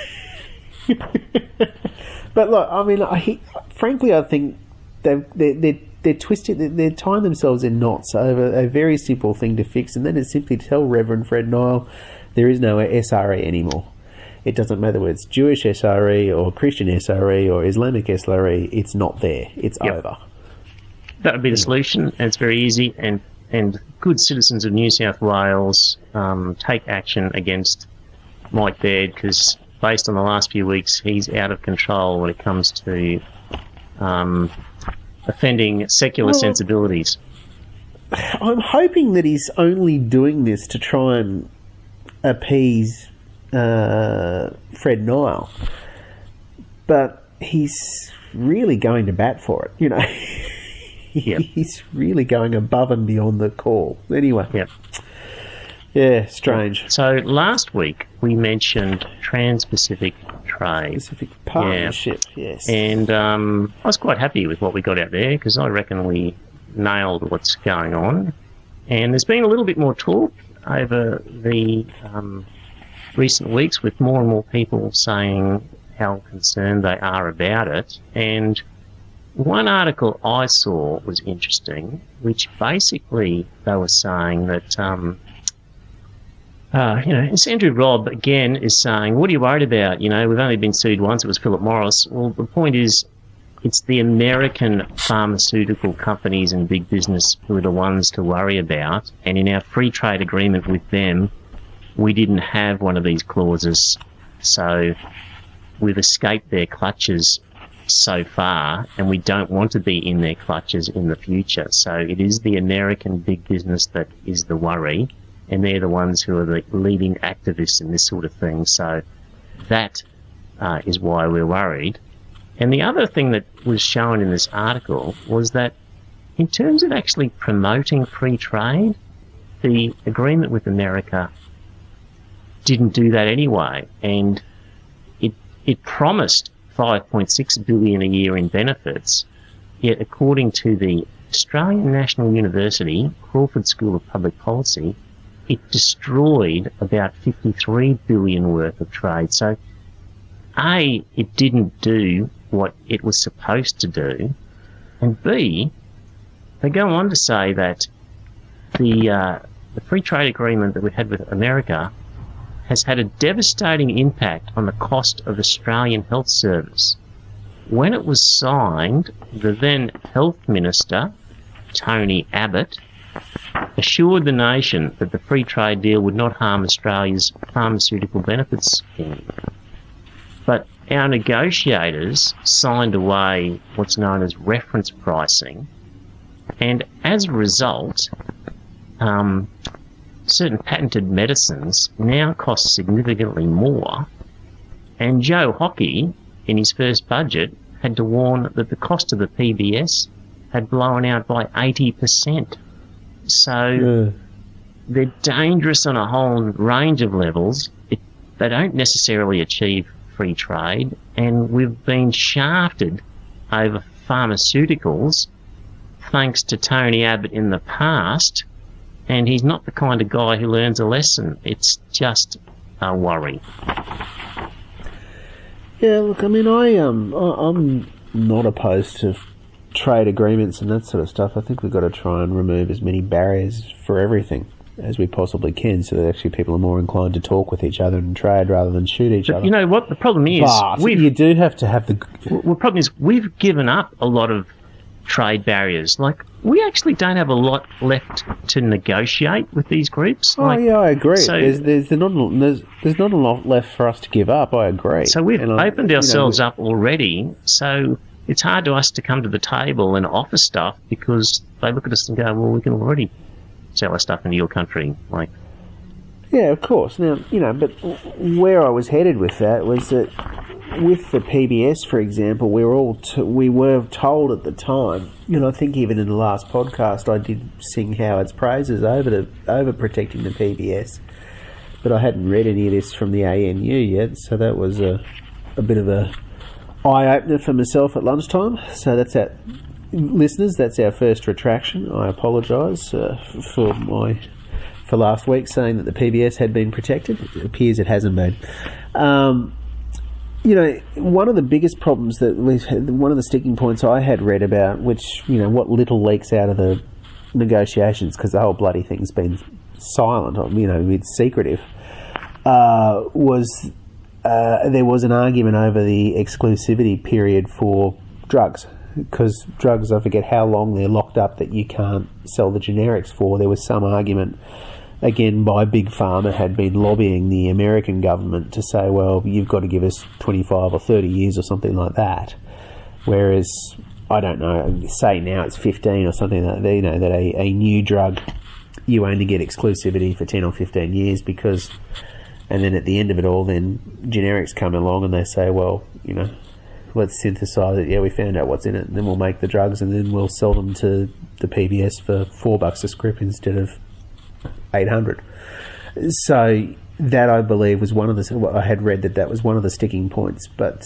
But look, I mean, frankly, I think they're twisted, they're tying themselves in knots over a very simple thing to fix, and that is simply to tell Reverend Fred Nile there is no SRE anymore. It doesn't matter whether it's Jewish SRE or Christian SRE or Islamic SRE, it's not there. It's over. That would be the solution, and it's very easy, and good citizens of New South Wales take action against Mike Baird, because based on the last few weeks, he's out of control when it comes to offending secular sensibilities. I'm hoping that he's only doing this to try and appease Fred Nile, but he's really going to bat for it, you know. Yep. He's really going above and beyond the call. Anyway. Yep. Yeah, strange. So last week we mentioned Trans-Pacific Trade. Pacific Partnership, yes. And I was quite happy with what we got out there, because I reckon we nailed what's going on. And there's been a little bit more talk over the recent weeks, with more and more people saying how concerned they are about it. And one article I saw was interesting, which basically they were saying that, Andrew Robb, again, is saying, what are you worried about? You know, we've only been sued once. It was Philip Morris. Well, the point is, it's the American pharmaceutical companies and big business who are the ones to worry about. And in our free trade agreement with them, we didn't have one of these clauses. So we've escaped their clutches so far, and we don't want to be in their clutches in the future. So it is the American big business that is the worry, and they're the ones who are the leading activists in this sort of thing. So that is why we're worried. And the other thing that was shown in this article was that in terms of actually promoting free trade, the agreement with America didn't do that anyway, and it promised $5.6 billion a year in benefits, yet according to the Australian National University Crawford School of Public Policy, it destroyed about $53 billion worth of trade. So, A, it didn't do what it was supposed to do, and B, they go on to say that the free trade agreement that we had with America has had a devastating impact on the cost of Australian health service. When it was signed, the then Health Minister, Tony Abbott, assured the nation that the free trade deal would not harm Australia's pharmaceutical benefits scheme. But our negotiators signed away what's known as reference pricing, and as a result, certain patented medicines now cost significantly more, and Joe Hockey, in his first budget, had to warn that the cost of the PBS had blown out by 80%. So they're dangerous on a whole range of levels. They don't necessarily achieve free trade, and we've been shafted over pharmaceuticals thanks to Tony Abbott in the past, and he's not the kind of guy who learns a lesson. It's just a worry. Yeah, look, I mean, I'm not opposed to trade agreements and that sort of stuff. I think we've got to try and remove as many barriers for everything as we possibly can, so that actually people are more inclined to talk with each other and trade rather than shoot each other. You know what the problem is? But you do have to have the... Well, the problem is we've given up a lot of trade barriers. Like, we actually don't have a lot left to negotiate with these groups. Oh, yeah, I agree. So, there's not a lot left for us to give up, I agree. So we've opened ourselves up already, so it's hard to us to come to the table and offer stuff because they look at us and go, well, we can already sell our stuff into your country. Like, yeah, of course. Now, but where I was headed with that was that with the PBS, for example, we were told at the time, I think even in the last podcast I did sing Howard's praises over protecting the PBS, but I hadn't read any of this from the ANU yet, so that was a bit of a eye-opener for myself at lunchtime. So that's that. Listeners, that's our first retraction. I apologise for last week saying that the PBS had been protected. It appears it hasn't been. One of the biggest problems that we've had, one of the sticking points I had read about, which, what little leaks out of the negotiations, because the whole bloody thing's been silent, it's secretive, was there was an argument over the exclusivity period for drugs. Because drugs, I forget how long they're locked up that you can't sell the generics for. There was some argument, again, by Big Pharma had been lobbying the American government to say, well, you've got to give us 25 or 30 years or something like that. Whereas, I don't know, say now it's 15 or something like that, that a new drug, you only get exclusivity for 10 or 15 years because, and then at the end of it all, then generics come along and they say, well, let's synthesise it. Yeah, we found out what's in it, and then we'll make the drugs, and then we'll sell them to the PBS for $4 a script instead of $800. So that, I believe, was one of the. I had read that was one of the sticking points, but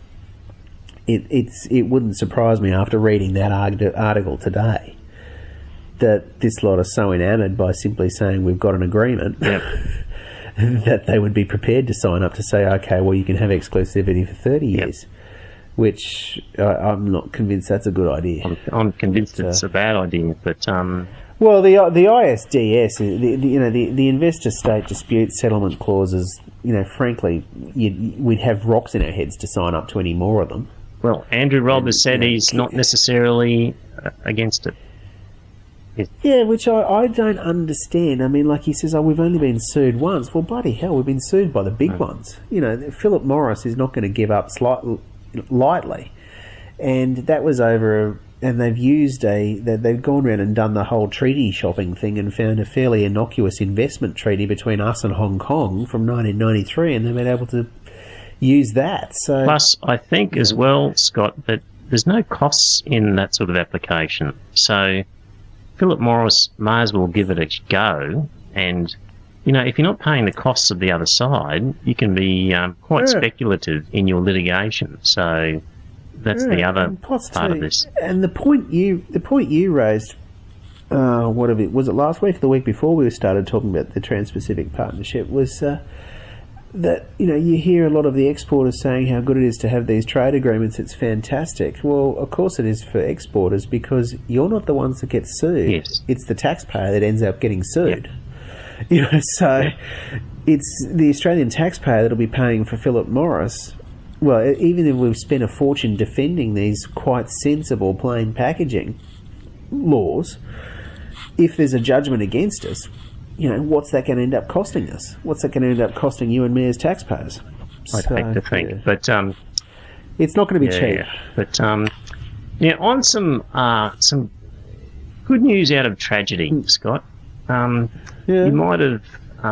it wouldn't surprise me after reading that article today that this lot are so enamoured by simply saying we've got an agreement. Yep. That they would be prepared to sign up to say, okay, well, you can have exclusivity for 30 years. Yep. Which I'm not convinced that's a good idea. I'm convinced it's a bad idea, but well, the ISDS, the investor-state dispute settlement clauses, frankly, we'd have rocks in our heads to sign up to any more of them. Well, Andrew Robb has said he's not necessarily against it. Yeah, which I don't understand. I mean, like he says, we've only been sued once. Well, bloody hell, we've been sued by the big ones. Philip Morris is not going to give up lightly, and that was over. And they've gone around and done the whole treaty shopping thing and found a fairly innocuous investment treaty between us and Hong Kong from 1993, and they've been able to use that. So Plus, I think as well, Scott, that there's no costs in that sort of application. So Philip Morris may as well give it a go. And, you know, if you're not paying the costs of the other side, you can be quite speculative in your litigation. So that's the other part of this. And the point you raised, was it last week or the week before we started talking about the Trans-Pacific Partnership, was that, you know, you hear a lot of the exporters saying how good it is to have these trade agreements. It's fantastic. Well, of course it is for exporters, because you're not the ones that get sued. Yes. It's the taxpayer that ends up getting sued. Yep. You know, so it's the Australian taxpayer that'll be paying for Philip Morris. Well, even if we've spent a fortune defending these quite sensible plain packaging laws, if there's a judgment against us, you know, what's that going to end up costing us? What's that going to end up costing you and me as taxpayers? I'd hate to think. Yeah. But it's not going to be cheap. Yeah. But on some good news out of tragedy, Scott. You might have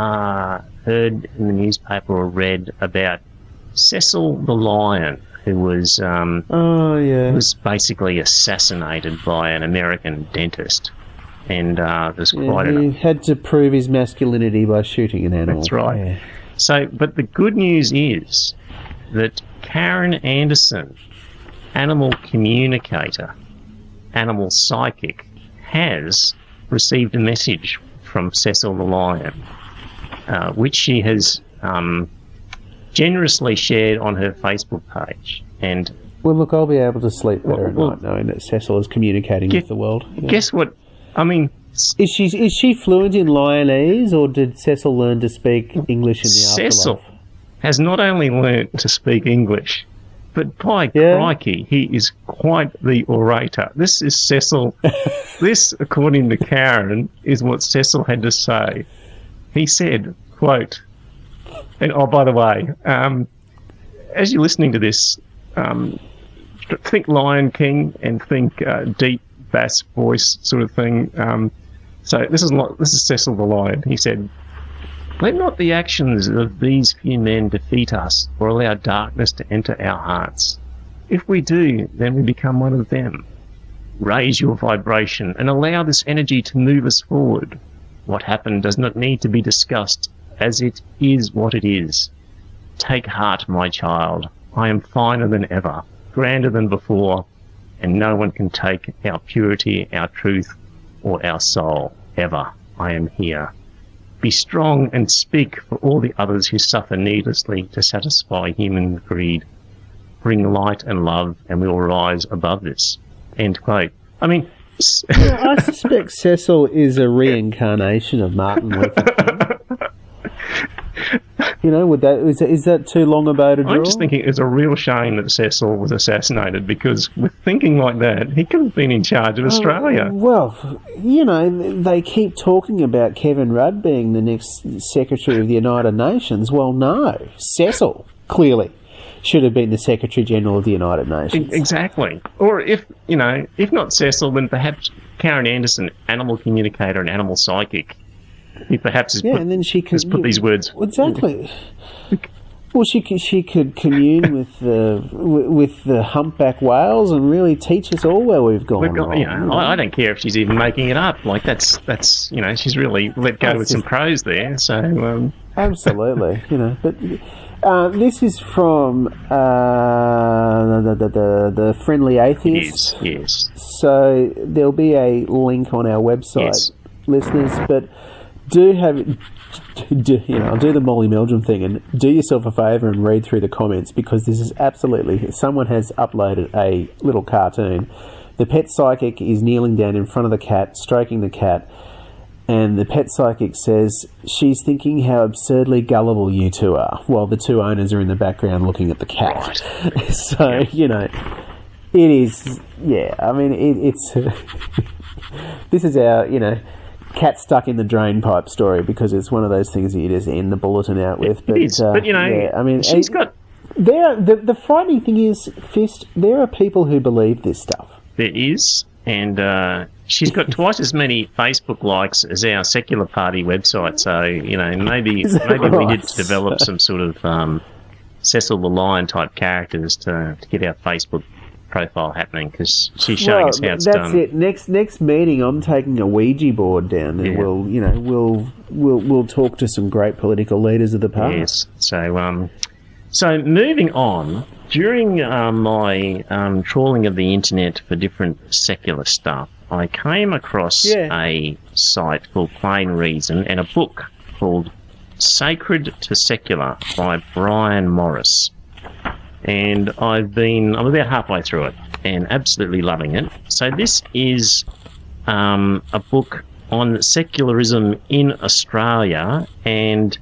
heard in the newspaper or read about Cecil the lion, who was was basically assassinated by an American dentist. And there's quite he had to prove his masculinity by shooting an animal. That's right. Yeah. So, but the good news is that Karen Anderson, animal communicator, animal psychic, has received a message from Cecil the lion, which she has generously shared on her Facebook page. And well, look, I'll be able to sleep better at night knowing that Cecil is communicating with the world. Yeah. Guess what? I mean, is she fluent in Lionese, or did Cecil learn to speak English in the afterlife? Cecil has not only learnt to speak English, but by crikey, he is quite the orator. This is Cecil. This, according to Karen, is what Cecil had to say. He said, quote, and oh, by the way, as you're listening to this, think Lion King and think deep bass voice sort of thing. So this is Cecil the lion. He said, "Let not the actions of these few men defeat us or allow darkness to enter our hearts. If we do, then we become one of them. Raise your vibration and allow this energy to move us forward. What happened does not need to be discussed, as it is what it is. Take heart, my child. I am finer than ever, grander than before, and no one can take our purity, our truth, or our soul, ever. I am here. Be strong and speak for all the others who suffer needlessly to satisfy human greed. Bring light and love, and we will rise above this." End quote. I mean... I suspect Cecil is a reincarnation of Martin Luther King. You know, is that too long about a draw? I'm just thinking it's a real shame that Cecil was assassinated, because with thinking like that, he could have been in charge of Australia. Well, you know, they keep talking about Kevin Rudd being the next Secretary of the United Nations. Well, no. Cecil, clearly, should have been the Secretary General of the United Nations. Exactly. Or if not Cecil, then perhaps Karen Anderson, animal communicator and animal psychic. He perhaps has and then she could put these words. Exactly. Well, she could commune with the humpback whales and really teach us all where we've gone wrong. I don't care if she's even making it up. Like that's she's really let go with some pros there. So absolutely, but. This is from the Friendly Atheist. Yes. So there'll be a link on our website, listeners. But I'll do the Molly Meldrum thing and do yourself a favour and read through the comments, because this is absolutely... Someone has uploaded a little cartoon. The pet psychic is kneeling down in front of the cat, stroking the cat. And the pet psychic says, she's thinking how absurdly gullible you two are, while the two owners are in the background looking at the cat. Right. So, it is, I mean, it's... this is our, cat stuck in the drain pipe story, because it's one of those things that you just end the bulletin out with. But, it is, but I mean, she's got... The frightening thing is, Fist, there are people who believe this stuff. There is, and... she's got twice as many Facebook likes as our secular party website, so maybe we need to develop some sort of Cecil the Lion type characters to get our Facebook profile happening, because she's showing us how it's done. That's it. Next meeting, I'm taking a Ouija board down, and we'll talk to some great political leaders of the past. Yes. So moving on, during my trawling of the internet for different secular stuff, I came across a site called Plain Reason and a book called Sacred to Secular by Brian Morris. And I'm about halfway through it and absolutely loving it. So this is a book on secularism in Australia and,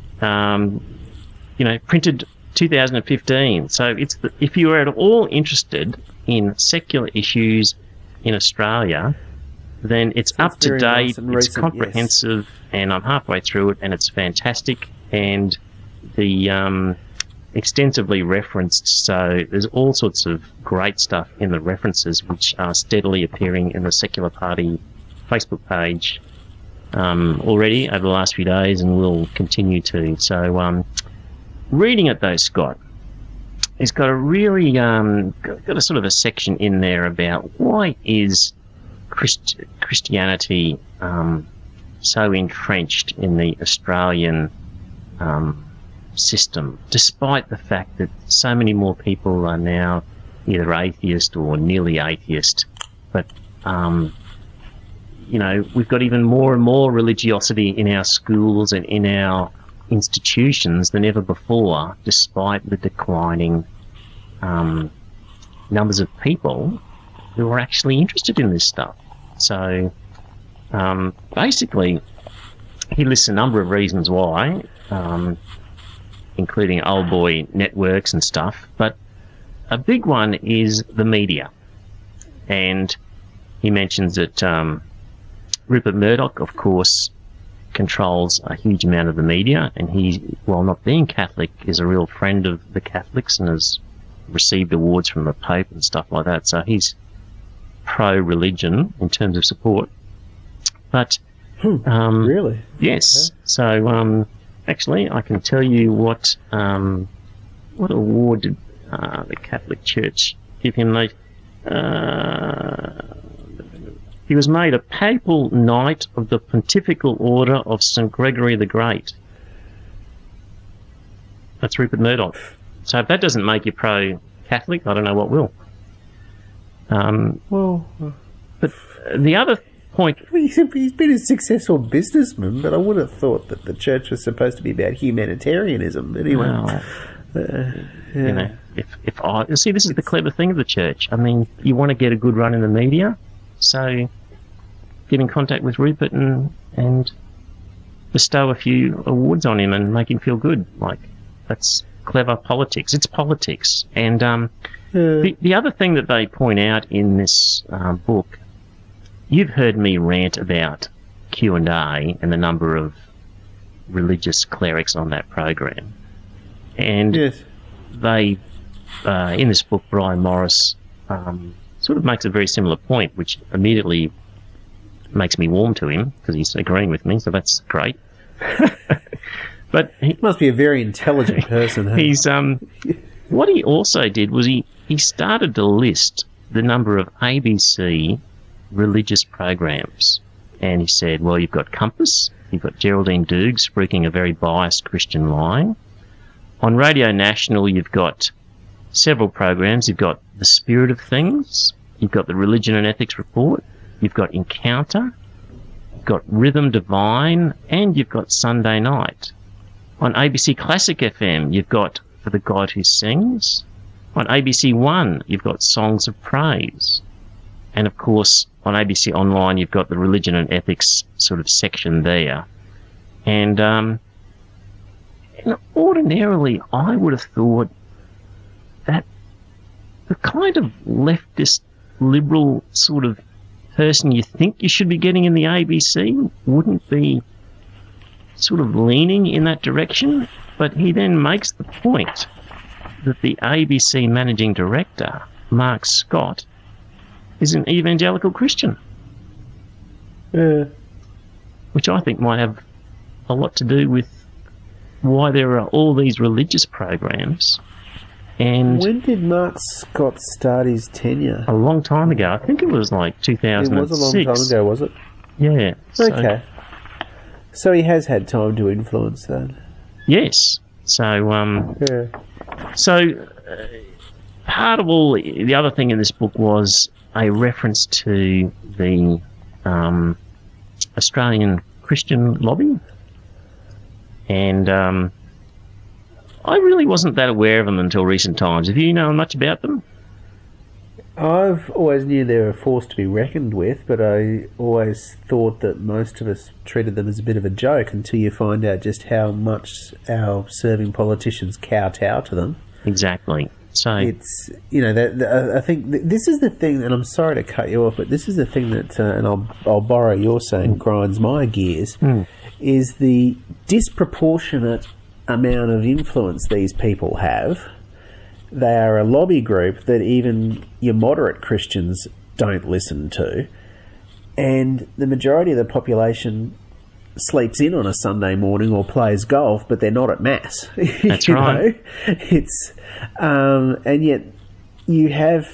printed 2015. So if you are at all interested in secular issues in Australia, then it's up to date, it's comprehensive, and I'm halfway through it, and it's fantastic. And the extensively referenced, so there's all sorts of great stuff in the references which are steadily appearing in the Secular Party Facebook page already over the last few days, and will continue to. So reading it though, Scott, it's got a really got a sort of a section in there about why is Christianity so entrenched in the Australian system, despite the fact that so many more people are now either atheist or nearly atheist. But we've got even more and more religiosity in our schools and in our institutions than ever before, despite the declining numbers of people who are actually interested in this stuff. So basically, he lists a number of reasons why, including old boy networks and stuff, but a big one is the media. And he mentions that Rupert Murdoch, of course, controls a huge amount of the media, and he, while not being Catholic, is a real friend of the Catholics and has received awards from the Pope and stuff like that. So he's pro-religion in terms of support. But really? Yes. Okay. So actually, I can tell you what award did the Catholic Church give him. He was made a Papal Knight of the Pontifical Order of St. Gregory the Great. That's Rupert Murdoch. So if that doesn't make you pro-Catholic, I don't know what will. But the other point... He's been a successful businessman, but I would have thought that the church was supposed to be about humanitarianism. Anyway, if I see, this is the clever thing of the church. I mean, you want to get a good run in the media, so get in contact with Rupert and bestow a few awards on him and make him feel good. Like, that's clever politics. It's politics. And the other thing that they point out in this book, you've heard me rant about Q&A and the number of religious clerics on that program. And they, in this book, Brian Morris sort of makes a very similar point, which immediately makes me warm to him because he's agreeing with me, so that's great. But he must be a very intelligent person. Huh? He's what he also did was he started to list the number of ABC religious programs, and he said, well, you've got Compass, you've got Geraldine Doogue spruiking a very biased Christian line. On Radio National, you've got several programs. You've got The Spirit of Things, you've got the Religion and Ethics Report, you've got Encounter, you've got Rhythm Divine, and you've got Sunday Night. On ABC Classic FM, you've got For the God Who Sings. On ABC One, you've got Songs of Praise. And of course, on ABC Online, you've got the Religion and Ethics sort of section there. And ordinarily, I would have thought that the kind of leftist, liberal sort of person you think you should be getting in the ABC wouldn't be sort of leaning in that direction. But he then makes the point that the ABC managing director, Mark Scott, is an evangelical Christian. Which I think might have a lot to do with why there are all these religious programs. And when did Mark Scott start his tenure? a long time ago. I think it was like 2006. It was a long time ago, was it? Yeah. Okay. So he has had time to influence that. Yes. So, Yeah. Part of all the other thing in this book was a reference to the Australian Christian lobby. And I really wasn't that aware of them until recent times. Have you known much about them? I've always knew they were a force to be reckoned with, but I always thought that most of us treated them as a bit of a joke until you find out just how much our serving politicians kowtow to them. Exactly. So it's, I think this is the thing, and I'm sorry to cut you off, but this is the thing that, and I'll borrow your saying, grinds my gears, is the disproportionate amount of influence these people have. They are a lobby group that even your moderate Christians don't listen to, and the majority of the population sleeps in on a Sunday morning or plays golf, but they're not at mass. That's right. It's and yet you have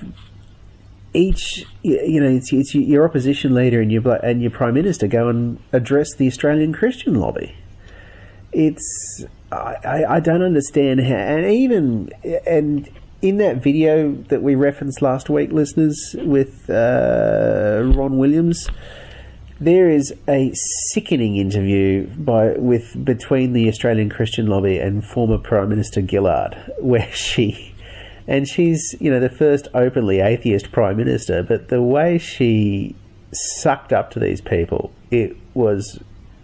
each, it's your opposition leader and your prime minister go and address the Australian Christian lobby. It's I don't understand how, and in that video that we referenced last week, listeners, with Ron Williams, there is a sickening interview between the Australian Christian lobby and former Prime Minister Gillard, where she's the first openly atheist Prime Minister, but the way she sucked up to these people, it was,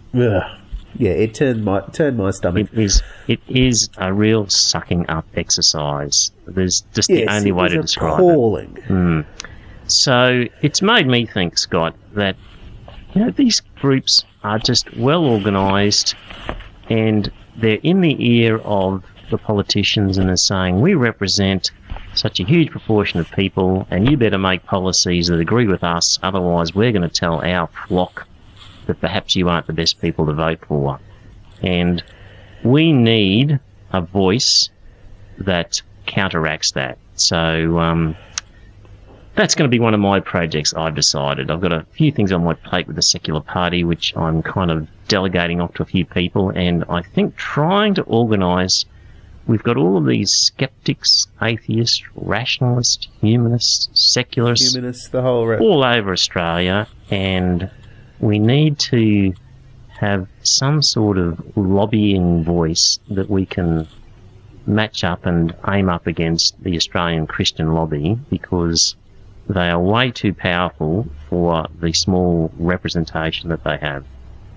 it turned my stomach. It is a real sucking up exercise. There's just the only way to describe it. So it's made me think, Scott, that these groups are just well organised, and they're in the ear of the politicians and are saying, we represent such a huge proportion of people and you better make policies that agree with us, otherwise we're going to tell our flock that perhaps you aren't the best people to vote for. And we need a voice that counteracts that. So that's going to be one of my projects, I've decided. I've got a few things on my plate with the Secular Party, which I'm kind of delegating off to a few people, and I think trying to organise, we've got all of these skeptics, atheists, rationalists, humanists, secularists, the whole rest, all over Australia, and we need to have some sort of lobbying voice that we can match up and aim up against the Australian Christian lobby, because they are way too powerful for the small representation that they have.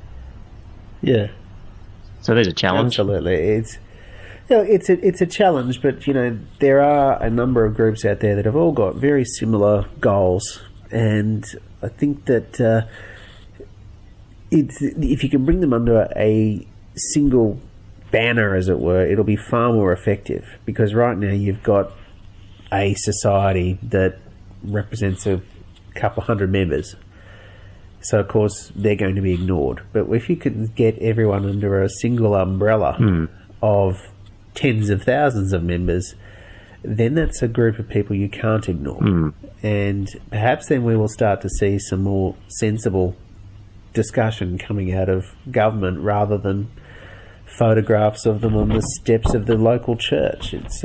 Yeah. So there's a challenge. Absolutely. It's a challenge, but there are a number of groups out there that have all got very similar goals, and I think that if you can bring them under a single banner, as it were, it'll be far more effective, because right now you've got a society that represents a couple hundred members, so of course they're going to be ignored. But if you could get everyone under a single umbrella of tens of thousands of members, then that's a group of people you can't ignore. And perhaps then we will start to see some more sensible discussion coming out of government rather than photographs of them on the steps of the local church. It's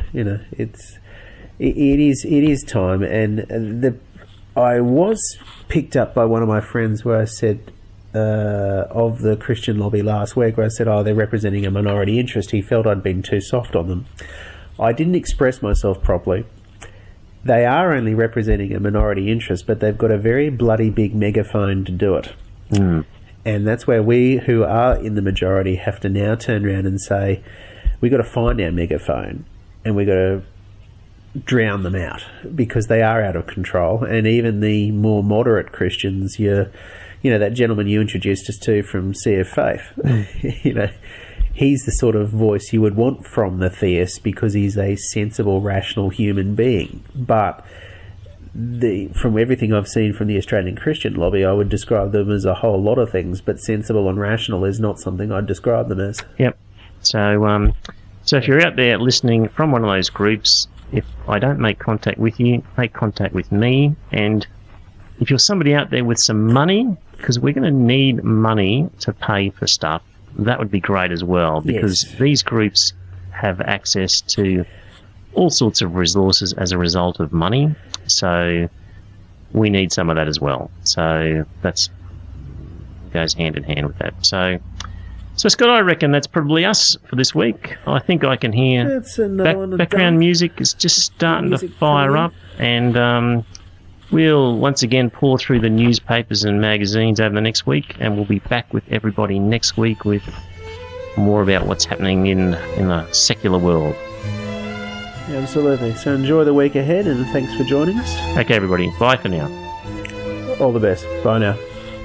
it is time. And I was picked up by one of my friends where I said, of the Christian lobby last week, where I said, they're representing a minority interest. He felt I'd been too soft on them. I didn't express myself properly. They are only representing a minority interest, but they've got a very bloody big megaphone to do it. And that's where we who are in the majority have to now turn around and say, we've got to find our megaphone and we've got to drown them out, because they are out of control. And even the more moderate Christians, that gentleman you introduced us to from Sea of Faith, he's the sort of voice you would want from the theist, because he's a sensible, rational human being. But from everything I've seen from the Australian Christian lobby, I would describe them as a whole lot of things, but sensible and rational is not something I'd describe them as. Yep. So, so if you're out there listening from one of those groups, if I don't make contact with you, make contact with me. And if you're somebody out there with some money, because we're going to need money to pay for stuff, that would be great as well, because these groups have access to all sorts of resources as a result of money. So we need some of that as well. So that's goes hand in hand with that. So Scott, I reckon that's probably us for this week. I think I can hear background music is just starting to fire up, and we'll once again pour through the newspapers and magazines over the next week, and we'll be back with everybody next week with more about what's happening in the secular world. Absolutely. So enjoy the week ahead, and thanks for joining us. Okay, everybody. Bye for now. All the best. Bye now.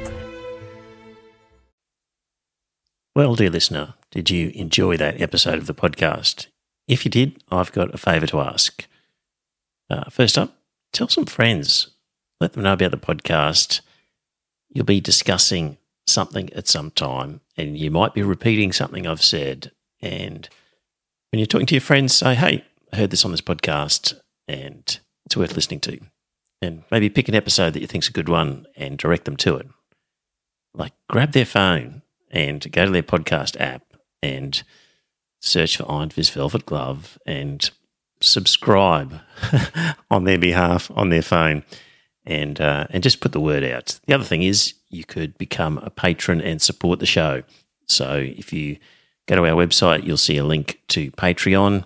Well, dear listener, did you enjoy that episode of the podcast? If you did, I've got a favour to ask. First up, tell some friends. Let them know about the podcast. You'll be discussing something at some time, and you might be repeating something I've said. And when you're talking to your friends, say, hey, I heard this on this podcast, and it's worth listening to. And maybe pick an episode that you think's a good one and direct them to it. Like, grab their phone and go to their podcast app and search for Iron Fist Velvet Glove and subscribe on their behalf on their phone, and just put the word out. The other thing is you could become a patron and support the show. So if you go to our website, you'll see a link to Patreon,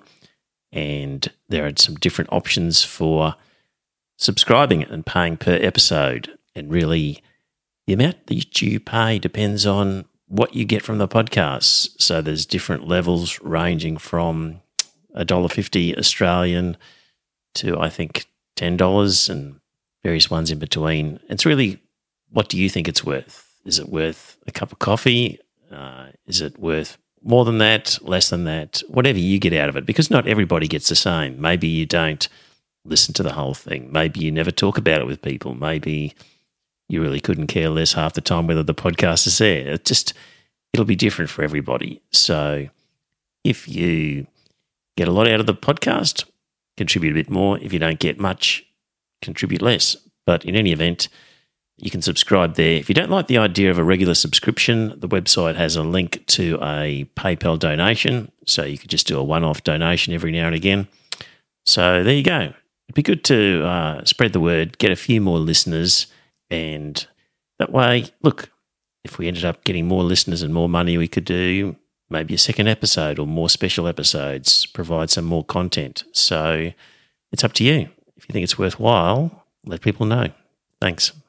and there are some different options for subscribing and paying per episode. And really, the amount that you pay depends on what you get from the podcast. So there's different levels ranging from $1.50 Australian to, I think, $10 and various ones in between. It's really, what do you think it's worth? Is it worth a cup of coffee? Is it worth more than that, less than that? Whatever you get out of it, because not everybody gets the same. Maybe you don't listen to the whole thing. Maybe you never talk about it with people. Maybe you really couldn't care less half the time whether the podcast is there. It'll be different for everybody. So if you get a lot out of the podcast, contribute a bit more. If you don't get much, contribute less. But in any event, you can subscribe there. If you don't like the idea of a regular subscription, the website has a link to a PayPal donation. So you could just do a one-off donation every now and again. So there you go. It'd be good to spread the word, get a few more listeners. And that way, look, if we ended up getting more listeners and more money, we could do maybe a second episode or more special episodes, provide some more content. So it's up to you. If you think it's worthwhile, let people know. Thanks.